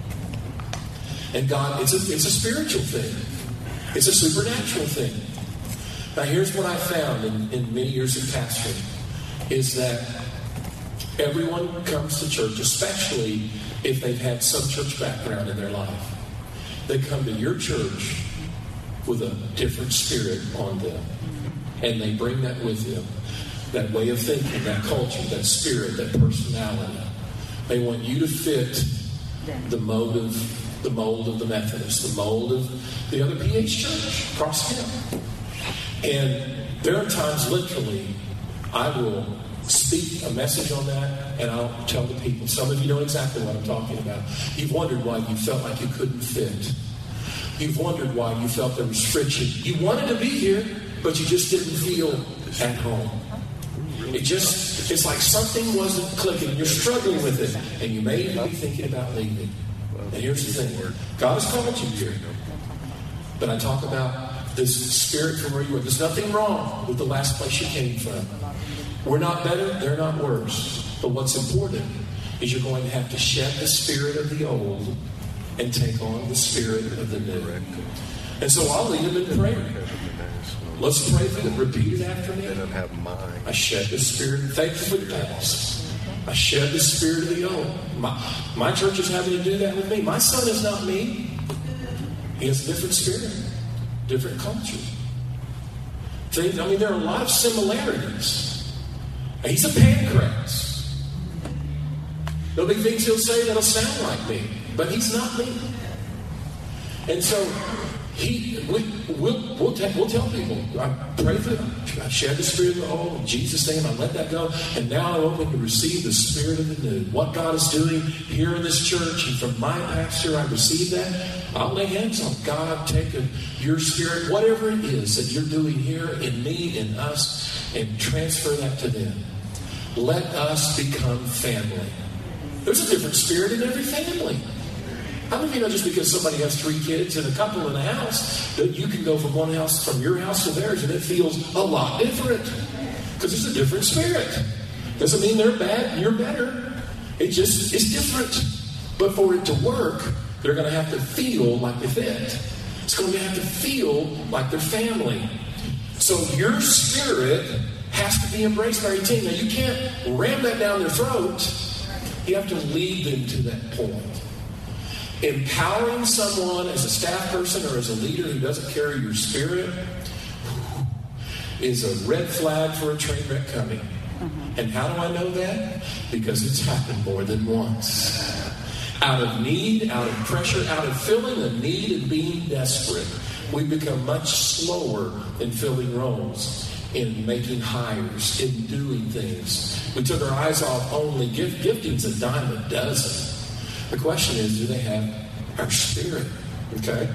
And God, it's a spiritual thing. It's a supernatural thing. Now, here's what I found in many years of pastoring, is that everyone comes to church, especially if they've had some church background in their life. They come to your church with a different spirit on them. And they bring that with them. That way of thinking, that culture, that spirit, that personality. They want you to fit the mold of the Methodists, the mold of the other PH church across town. And there are times, literally, I will speak a message on that, and I'll tell the people. Some of you know exactly what I'm talking about. You've wondered why you felt like you couldn't fit. You've wondered why you felt there was friction. You wanted to be here, but you just didn't feel at home. It's like something wasn't clicking. You're struggling with it, and you may even be thinking about leaving. And here's the thing. God has called you here. But I talk about this spirit from where you were. There's nothing wrong with the last place you came from. We're not better. They're not worse. But what's important is you're going to have to shed the spirit of the old and take on the spirit of the new. And so I'll lead them in prayer. Let's pray for them. Repeat it after me. I shed the spirit. Thank you for the past. I shed the spirit of the old. My church is having to do that with me. My son is not me. He has a different spirit, different culture. There are a lot of similarities. He's a pancreas. There'll be things he'll say that'll sound like me, but he's not me. And so we'll tell people, I pray for them. I shed the spirit of the old. In Jesus' name, I let that go. And now I'm open to receive the spirit of the new. What God is doing here in this church and from my pastor, I receive that. I'll lay hands on God, take your spirit, whatever it is that you're doing here in me, in us, and transfer that to them. Let us become family. There's a different spirit in every family. How many of you know just because somebody has 3 kids and a couple in a house, that you can go from your house to theirs and it feels a lot different? Because there's a different spirit. Doesn't mean they're bad and you're better. It just is different. But for it to work, they're going to have to feel like they fit. It's going to have to feel like their family. So your spirit has to be embraced by your team. Now you can't ram that down their throat. You have to lead them to that point. Empowering someone as a staff person or as a leader who doesn't carry your spirit is a red flag for a train wreck coming. And how do I know that? Because it's happened more than once. Out of need, out of pressure, out of filling a need and being desperate, we become much slower in filling roles, in making hires, in doing things. We took our eyes off only gifting's a dime a dozen. The question is, do they have our spirit? Okay?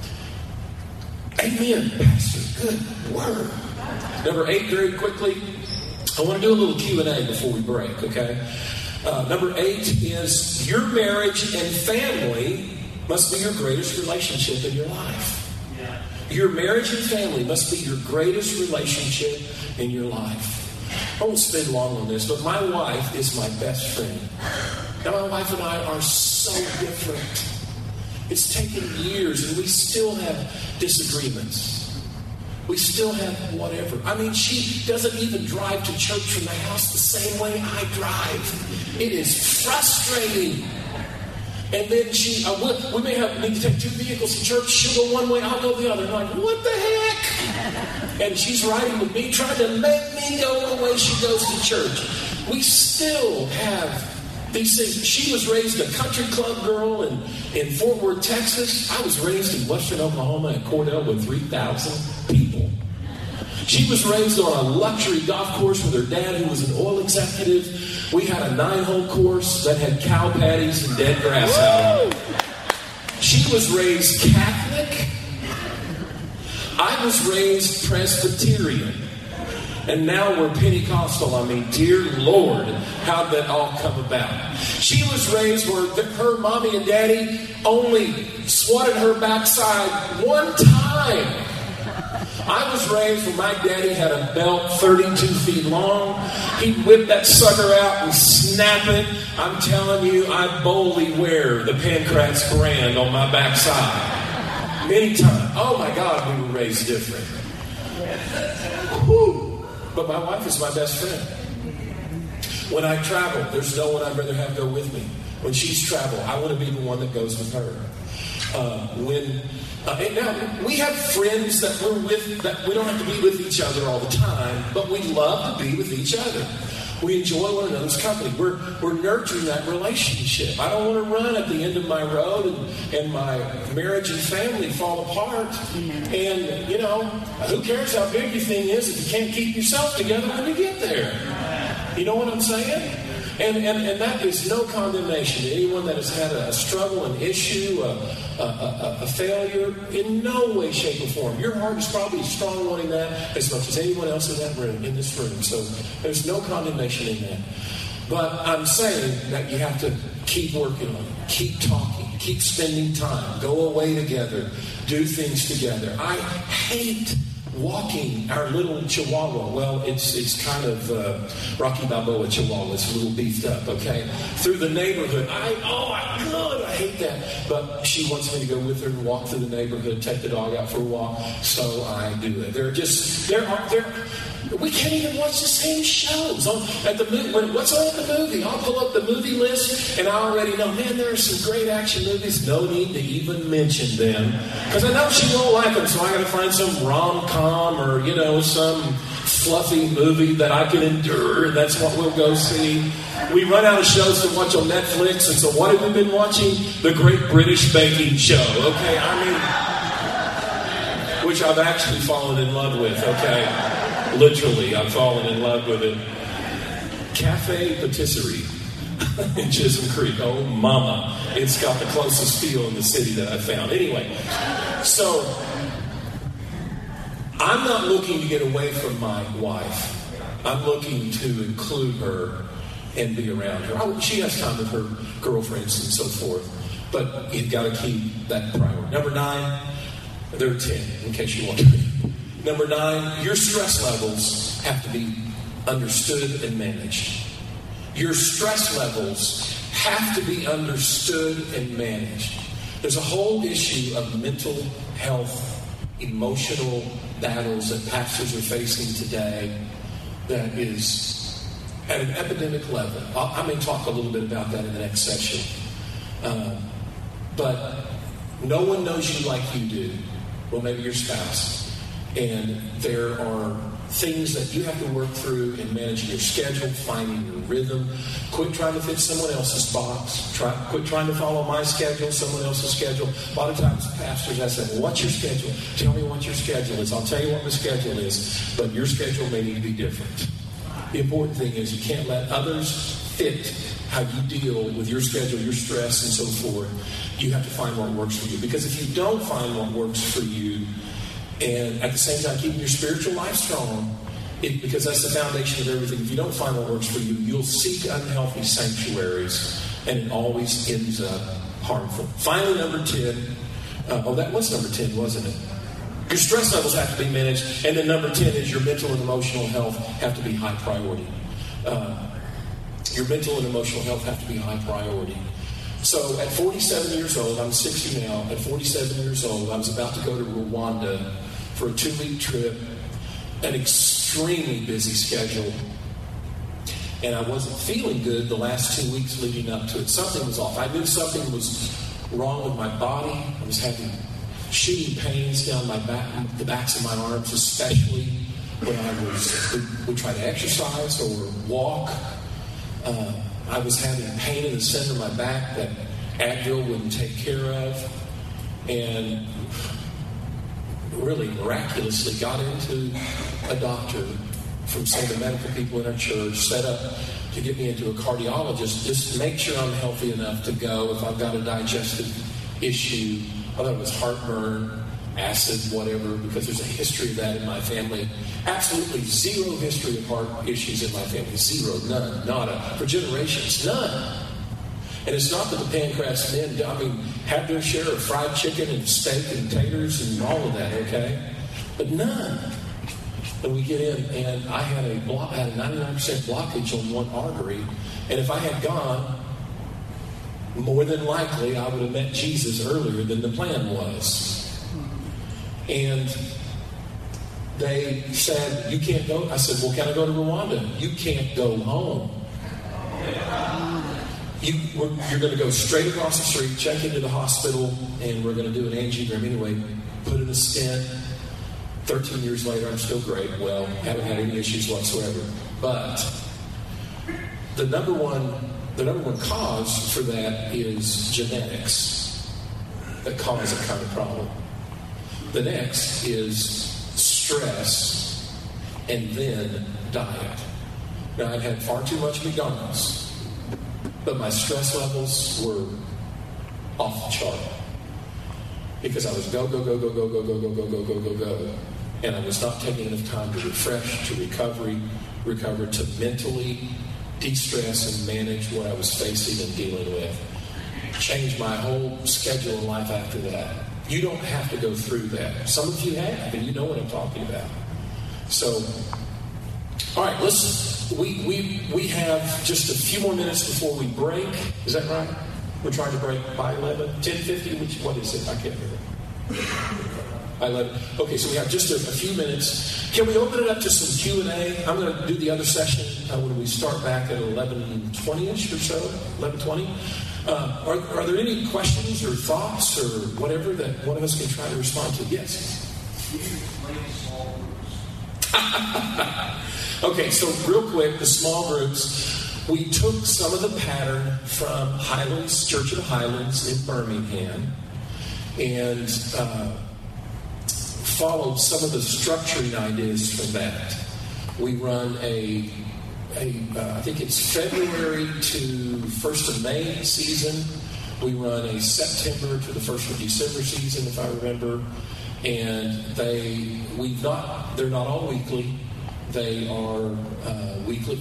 Amen, Pastor. Good word. Number 8, very quickly. I want to do a little Q&A before we break, okay? Number 8 is your marriage and family must be your greatest relationship in your life. Your marriage and family must be your greatest relationship in your life. I won't spend long on this, but my wife is my best friend. Now, my wife and I are so different. It's taken years, and we still have disagreements. We still have whatever. She doesn't even drive to church from the house the same way I drive. It is frustrating. And then we may need to take 2 vehicles to church. She'll go one way, I'll go the other. I'm like, what the heck? And she's riding with me, trying to make me go the way she goes to church. We still have these things. She was raised a country club girl in Fort Worth, Texas. I was raised in western Oklahoma at Cordell with 3,000 people. She was raised on a luxury golf course with her dad, who was an oil executive. We had a 9-hole course that had cow patties and dead grass out on it. She was raised Catholic. I was raised Presbyterian. And now we're Pentecostal. Dear Lord, how'd that all come about? She was raised where her mommy and daddy only swatted her backside one time. I was raised where my daddy had a belt 32 feet long. He'd whip that sucker out and snap it. I'm telling you, I boldly wear the Pancrats brand on my backside. Many times. Oh my God, we were raised different. Whew. But my wife is my best friend. When I travel, there's no one I'd rather have go with me. When she's travel, I want to be the one that goes with her. And now, we have friends that we're with, that we don't have to be with each other all the time, but we love to be with each other. We enjoy one another's company. We're nurturing that relationship. I don't want to run at the end of my road and my marriage and family fall apart. And, who cares how big your thing is if you can't keep yourself together when you get there? You know what I'm saying? And that is no condemnation to anyone that has had a struggle, an issue, a failure, in no way, shape, or form. Your heart is probably strong wanting that as much as anyone else in this room. So there's no condemnation in that. But I'm saying that you have to keep working on it, keep talking, keep spending time, go away together, do things together. I hate walking our little Chihuahua. Well, it's kind of Rocky Balboa Chihuahua. It's a little beefed up, okay? Through the neighborhood. I hate that. But she wants me to go with her and walk through the neighborhood, take the dog out for a walk. So I do it. We can't even watch the same shows. What's on at the movie? I'll pull up the movie list, and I already know, man, there are some great action movies. No need to even mention them. Because I know she won't like them, so I got to find some rom-com or, some fluffy movie that I can endure, and that's what we'll go see. We run out of shows to watch on Netflix, and so what have we been watching? The Great British Baking Show, okay? Which I've actually fallen in love with, okay? Literally, I've fallen in love with it. Cafe Patisserie in Chisholm Creek. Oh, mama. It's got the closest feel in the city that I found. Anyway, so I'm not looking to get away from my wife. I'm looking to include her and be around her. She has time with her girlfriends and so forth. But you've got to keep that priority. Number 9, there are 10, in case you want to. Number 9, your stress levels have to be understood and managed. Your stress levels have to be understood and managed. There's a whole issue of mental health, emotional battles that pastors are facing today that is at an epidemic level. I may talk a little bit about that in the next section. But no one knows you like you do. Well, maybe your spouse. And there are things that you have to work through in managing your schedule, finding your rhythm. Quit trying to fit someone else's box. Quit trying to follow my schedule, someone else's schedule. A lot of times pastors, I say, well, what's your schedule? Tell me what your schedule is. I'll tell you what my schedule is, but your schedule may need to be different. The important thing is you can't let others fit how you deal with your schedule, your stress, and so forth. You have to find what works for you. Because if you don't find what works for you, and at the same time keeping your spiritual life strong, because that's the foundation of everything. If you don't find what works for you, you'll seek unhealthy sanctuaries, and it always ends up harmful. Finally, number 10. That was number 10, wasn't it? Your stress levels have to be managed. And then number 10 is your mental and emotional health have to be high priority. Your mental and emotional health have to be high priority. So at 47 years old, I'm 60 now, at 47 years old, I was about to go to Rwanda for a 2-week trip, an extremely busy schedule, and I wasn't feeling good the last 2 weeks leading up to it. Something was off. I knew something was wrong with my body. I was having shooting pains down my back, the backs of my arms, especially when I would try to exercise or walk. I was having pain in the center of my back that Advil wouldn't take care of, and really miraculously got into a doctor from some of the medical people in our church, set up to get me into a cardiologist, just to make sure I'm healthy enough to go if I've got a digestive issue. I thought it was heartburn, acid, whatever, because there's a history of that in my family. Absolutely zero history of heart issues in my family. Zero, none, nada. For generations, none. And it's not that the Pancras men, have their share of fried chicken and steak and taters and all of that, okay? But none. And we get in, and I had a 99% blockage on one artery. And if I had gone, more than likely I would have met Jesus earlier than the plan was. And they said, you can't go. I said, well, can I go to Rwanda? You can't go home. You're going to go straight across the street, check into the hospital, and we're going to do an angiogram anyway, put in a stent. 13 years later, I'm still great. Well, haven't had any issues whatsoever. But the number one cause for that is genetics that cause that kind of problem. The next is stress and then diet. Now, I'd had far too much McDonald's, but my stress levels were off the chart because I was go, and I was not taking enough time to refresh, to recover, to mentally de-stress and manage what I was facing and dealing with. Changed my whole schedule in life after that. You don't have to go through that. Some of you have, and you know what I'm talking about. So, all right, listen. We have just a few more minutes before we break. Is that right? We're trying to break by 11, 10:50. What is it? I can't remember. By 11. Okay, so we have just a few minutes. Can we open it up to some Q&A? I'm going to do the other session when we start back at 11:20ish or so. 11:20. Are there any questions or thoughts or whatever that one of us can try to respond to? Yes. Can you explain small groups? Okay, so real quick, the small groups. We took some of the pattern from Highlands, Church of the Highlands in Birmingham, and followed some of the structuring ideas from that. We run I think it's February to 1st of May season. We run a September to the 1st of December season, if I remember. And they're not all weekly. They are weekly.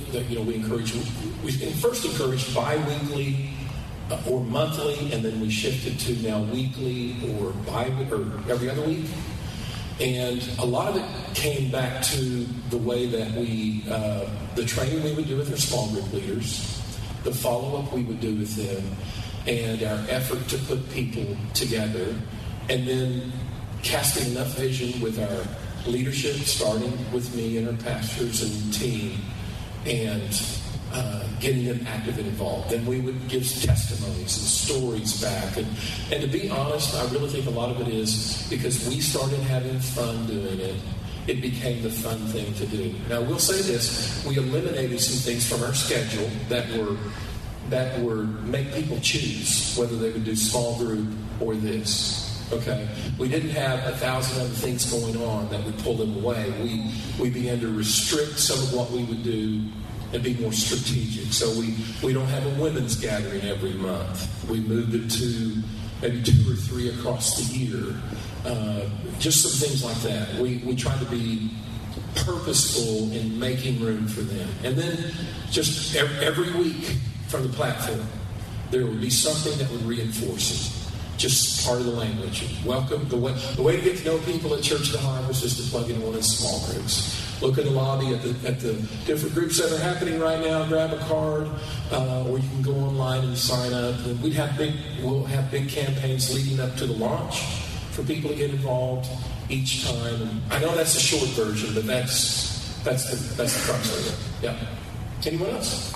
We first encouraged bi-weekly or monthly, and then we shifted to now weekly or every other week. And a lot of it came back to the way that the training we would do with our small group leaders, the follow-up we would do with them, and our effort to put people together, and then casting enough vision with our leadership, starting with me and our pastors and team, and getting them active and involved. Then we would give testimonies and stories back. And to be honest, I really think a lot of it is because we started having fun doing it. It became the fun thing to do. Now, we'll say this. We eliminated some things from our schedule that were make people choose whether they would do small group or this. Okay, we didn't have 1,000 other things going on that would pull them away. We began to restrict some of what we would do and be more strategic. So we don't have a women's gathering every month. We moved it to maybe 2 or 3 across the year. Just some things like that. We tried to be purposeful in making room for them. And then just every week from the platform, there would be something that would reinforce it. Just part of the language. Welcome. The way to get to know people at Church of the Harvest is to plug in one of the small groups. Look in the lobby at the different groups that are happening right now. Grab a card, or you can go online and sign up. And we'll have big campaigns leading up to the launch for people to get involved each time. And I know that's a short version, but that's the crux of it. Yeah. Anyone else?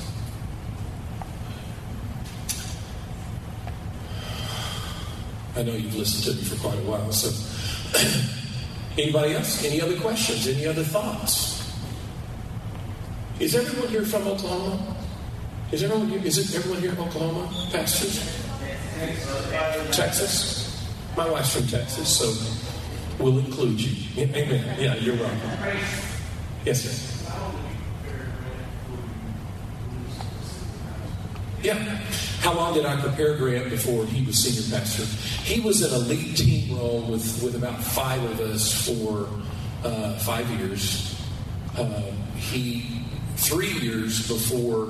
I know you've listened to me for quite a while, so anybody else? Any other questions? Any other thoughts? Is everyone here from Oklahoma? Is it everyone here in Oklahoma? Pastors? Texas? My wife's from Texas, so we'll include you. Amen. Yeah, you're welcome. Yes, sir. Yeah. How long did I prepare Grant before he was senior pastor? He was in a lead team role with about 5 of us for 5 years. 3 years before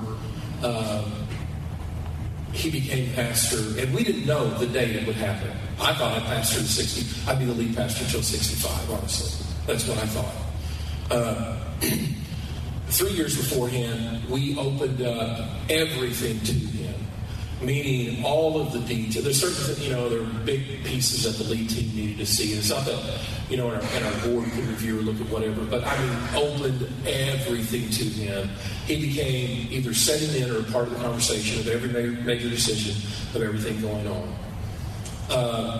he became pastor, and we didn't know the day it would happen. I thought I'd be the lead pastor until 65, honestly. That's what I thought. 3 years beforehand, we opened up everything to him, meaning all of the details. There's certain, there are big pieces that the lead team needed to see. And it's not that, and our board could review or look at whatever, but opened everything to him. He became either setting in or a part of the conversation of every major decision of everything going on.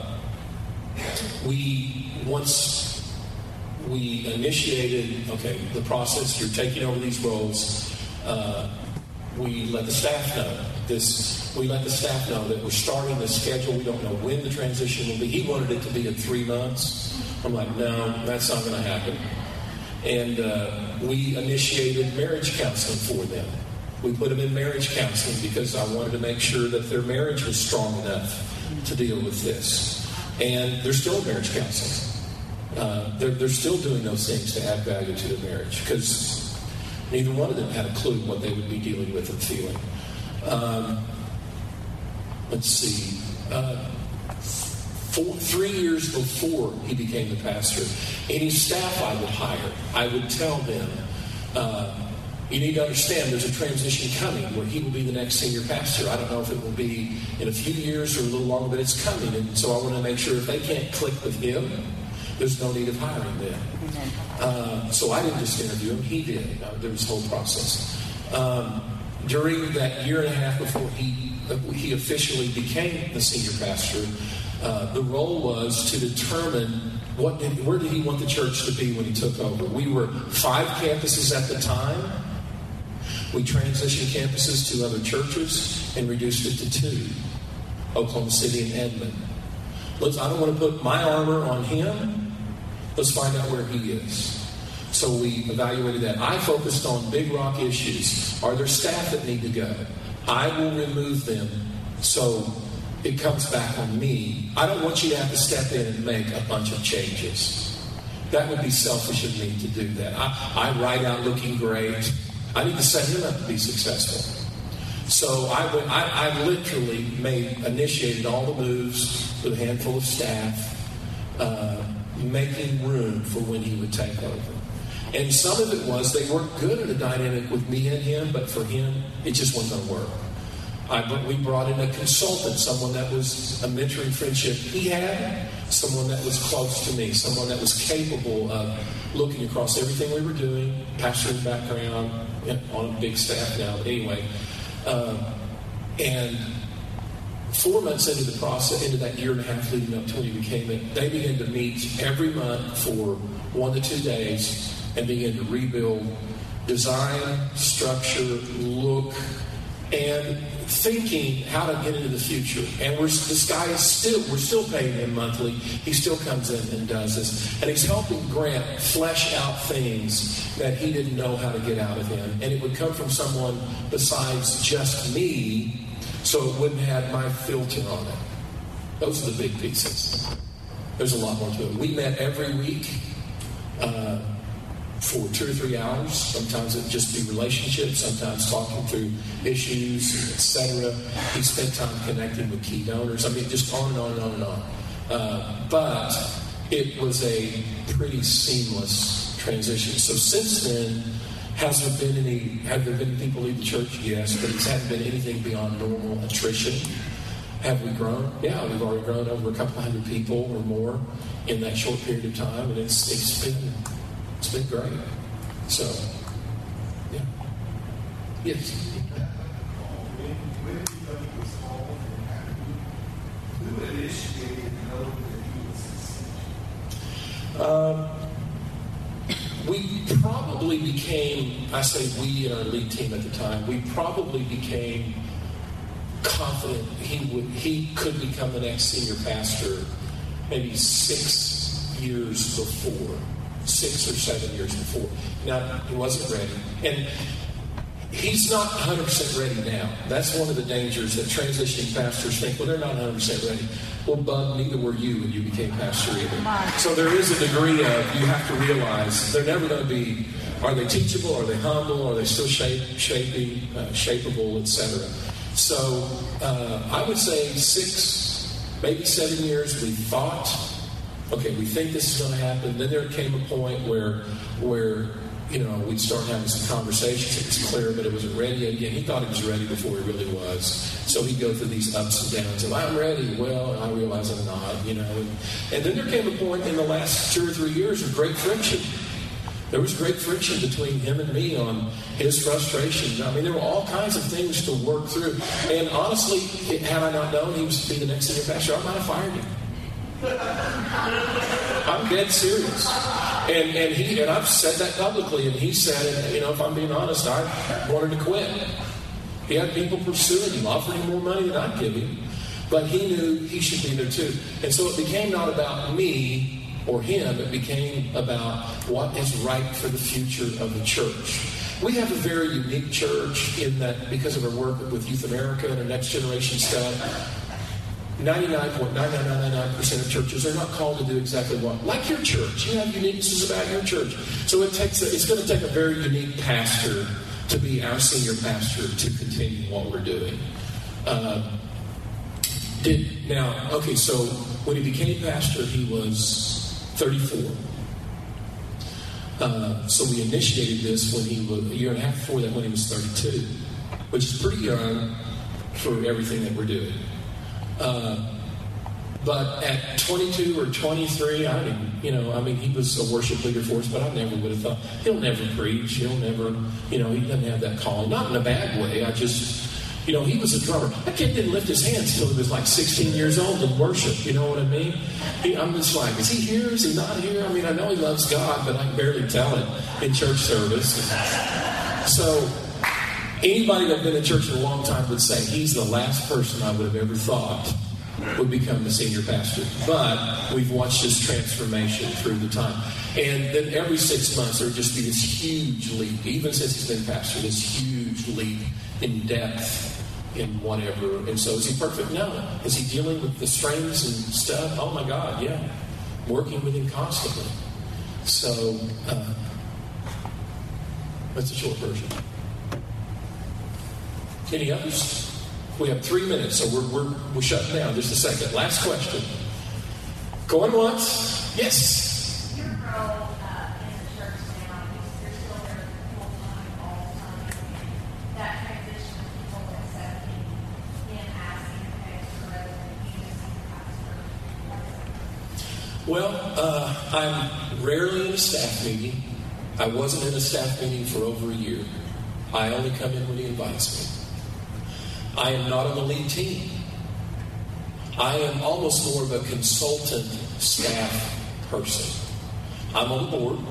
Once we initiated, the process, you're taking over these roles, we let the staff know We let the staff know that we're starting the schedule. We don't know when the transition will be. He wanted it to be in 3 months. I'm like, no, that's not going to happen. And we initiated marriage counseling for them. We put them in marriage counseling because I wanted to make sure that their marriage was strong enough to deal with this. And they're still in marriage counseling. They're still doing those things to add value to their marriage because neither one of them had a clue what they would be dealing with and feeling. Let's see. 3 years before he became the pastor, any staff I would hire, I would tell them, You need to understand there's a transition coming where he will be the next senior pastor. I don't know if it will be in a few years or a little longer, but it's coming. And so I want to make sure if they can't click with him, there's no need of hiring them. So I didn't just interview him, he did. There was a whole process. During that year and a half before he officially became the senior pastor, the role was to determine where did he want the church to be when he took over. We were 5 campuses at the time. We transitioned campuses to other churches and reduced it to 2, Oklahoma City and Edmond. I don't want to put my armor on him. Let's find out where he is. So we evaluated that. I focused on big rock issues. Are there staff that need to go? I will remove them so it comes back on me. I don't want you to have to step in and make a bunch of changes. That would be selfish of me to do that. I ride out looking great. I need to set him up to be successful. So I literally initiated all the moves with a handful of staff, making room for when he would take over. And some of it was they weren't good at a dynamic with me and him, but for him, it just wasn't going to work. We brought in a consultant, someone that was a mentoring friendship he had, someone that was close to me, someone that was capable of looking across everything we were doing, pastoring background, on a big staff now. But anyway, and 4 months into the process, into that year and a half leading up to when he became it, they began to meet every month for 1 to 2 days and began to rebuild design, structure, look, and thinking how to get into the future. And we're still paying him monthly. He still comes in and does this. And he's helping Grant flesh out things that he didn't know how to get out of him. And it would come from someone besides just me, so it wouldn't have my filter on it. Those are the big pieces. There's a lot more to it. We met every week for 2 or 3 hours. Sometimes it'd just be relationships, sometimes talking through issues, etc. He spent time connecting with key donors. I mean, just on and on and on and on. But it was a pretty seamless transition. So since then, have there been people leave the church? Yes, but it hasn't been anything beyond normal attrition. Have we grown? Yeah, we've already grown over a couple hundred people or more in that short period of time, and it's been great. So, yeah. Yes. When you was called and who initiated know that he was we probably became, I say we and our lead team at the time, we probably became confident he could become the next senior pastor maybe 6 years before. 6 or 7 years before. Now, he wasn't ready. And he's not 100% ready now. That's one of the dangers that transitioning pastors think, well, they're not 100% ready. Well, Bud, neither were you when you became pastor either. So there is a degree of, you have to realize, they're never going to be, are they teachable? Are they humble? Are they still shapeable, etc.? So I would say 6, maybe 7 years, we thought, okay, we think this is going to happen. Then there came a point where we'd start having some conversations. It was clear, but it wasn't ready. Again, he thought he was ready before he really was. So he'd go through these ups and downs of, I'm ready. Well, I realize I'm not, And then there came a point in the last 2 or 3 years of great friction. There was great friction between him and me on his frustration. I mean, there were all kinds of things to work through. And honestly, had I not known he was to be the next senior pastor, I might have fired him. I'm dead serious. And I've said that publicly, and he said it, if I'm being honest, I wanted to quit. He had people pursuing him, offering him more money than I'd give him. But he knew he should be there too. And so it became not about me or him, it became about what is right for the future of the church. We have a very unique church in that because of our work with Youth America and our Next Generation stuff, 99.9999% of churches are not called to do exactly what. Like your church. You have uniquenesses about your church. So it's going to take a very unique pastor to be our senior pastor to continue what we're doing. So when he became pastor, he was 34. So we initiated this when he was a year and a half before that, when he was 32, which is pretty young for everything that we're doing. But at 22 or 23, I don't even, he was a worship leader for us, but I never would have thought, he'll never preach, he'll never, he doesn't have that calling. Not in a bad way, he was a drummer. That kid didn't lift his hands until he was like 16 years old in worship, you know what I mean? I'm just like, is he here, is he not here? I mean, I know he loves God, but I can barely tell it in church service. So, anybody that's been in church in a long time would say, he's the last person I would have ever thought would become the senior pastor. But we've watched this transformation through the time. And then every 6 months there would just be this huge leap, even since he's been pastor, this huge leap in depth in whatever. And so is he perfect? No. Is he dealing with the strains and stuff? Oh my God, yeah. Working with him constantly. So that's a short version. Any others? We have 3 minutes, so we're shutting down. Just a second. Last question. Going once? Yes. Your role in the church now, you're still there full time, all the time. That transition of people accepting him as senior pastor rather than you as senior pastor. Well, I'm rarely in a staff meeting. I wasn't in a staff meeting for over a year. I only come in when he invites me. I am not on the lead team. I am almost more of a consultant staff person. I'm on the board.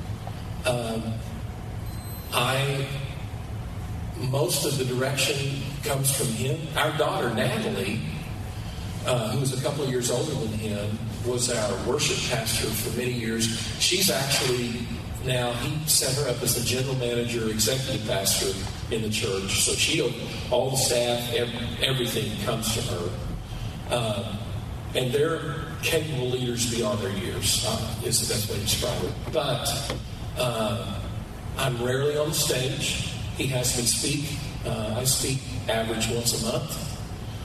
Most of the direction comes from him. Our daughter, Natalie, who was a couple of years older than him, was our worship pastor for many years. She's actually now, he set her up as the general manager, executive pastor in the church. So all the staff, everything comes to her. And they're capable leaders beyond their years, is the best way to describe it. But I'm rarely on the stage. He has me speak. I speak average once a month.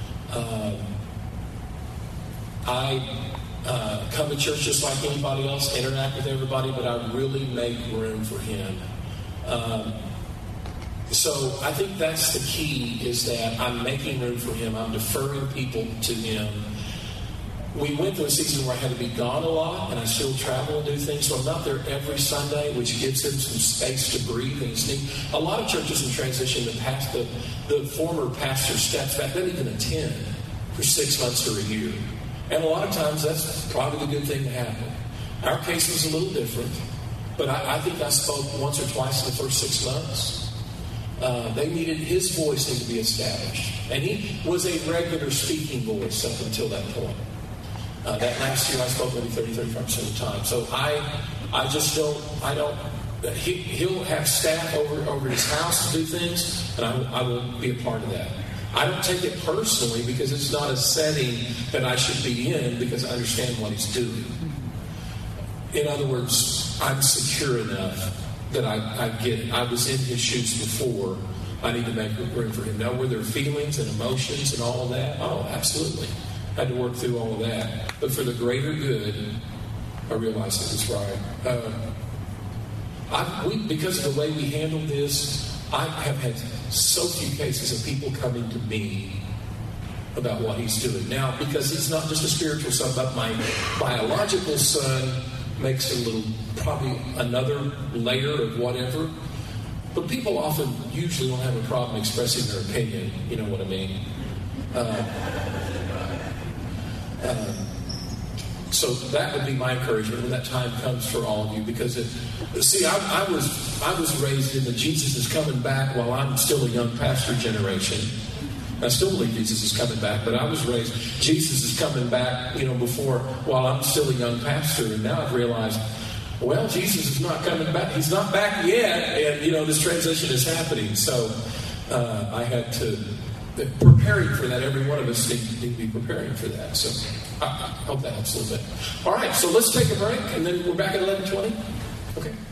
I come to church just like anybody else, interact with everybody, but I really make room for him. So I think that's the key, is that I'm making room for him. I'm deferring people to him. We went through a season where I had to be gone a lot, and I still travel and do things, so I'm not there every Sunday, which gives him some space to breathe and sleep. A lot of churches in transition, the former pastor steps back, doesn't even attend for 6 months or a year. And a lot of times that's probably the good thing to happen. Our case was a little different, but I think I spoke once or twice in the first 6 months. His voice needed to be established. And he was a regular speaking voice up until that point. That last year I spoke maybe 30-35% of the time. So he'll have staff over his house to do things, and I will be a part of that. I don't take it personally because it's not a setting that I should be in, because I understand what he's doing. In other words, I'm secure enough that I get it. I was in his shoes before. I need to make room for him. Now, were there feelings and emotions and all of that? Oh, absolutely. I had to work through all of that. But for the greater good, I realized it was right. Because of the way we handled this, I have had so few cases of people coming to me about what he's doing. Now, because he's not just a spiritual son, but my biological son makes probably another layer of whatever. But people usually don't have a problem expressing their opinion. You know what I mean? So that would be my encouragement when that time comes for all of you. Because I was raised in the Jesus is coming back while I'm still a young pastor generation. I still believe Jesus is coming back, but I was raised Jesus is coming back, before while I'm still a young pastor, and now I've realized, well, Jesus is not coming back. He's not back yet, and this transition is happening. So I had to preparing for that. Every one of us need to be preparing for that. So I hope that helps a little bit. All right, so let's take a break, and then we're back at 11:20. Okay.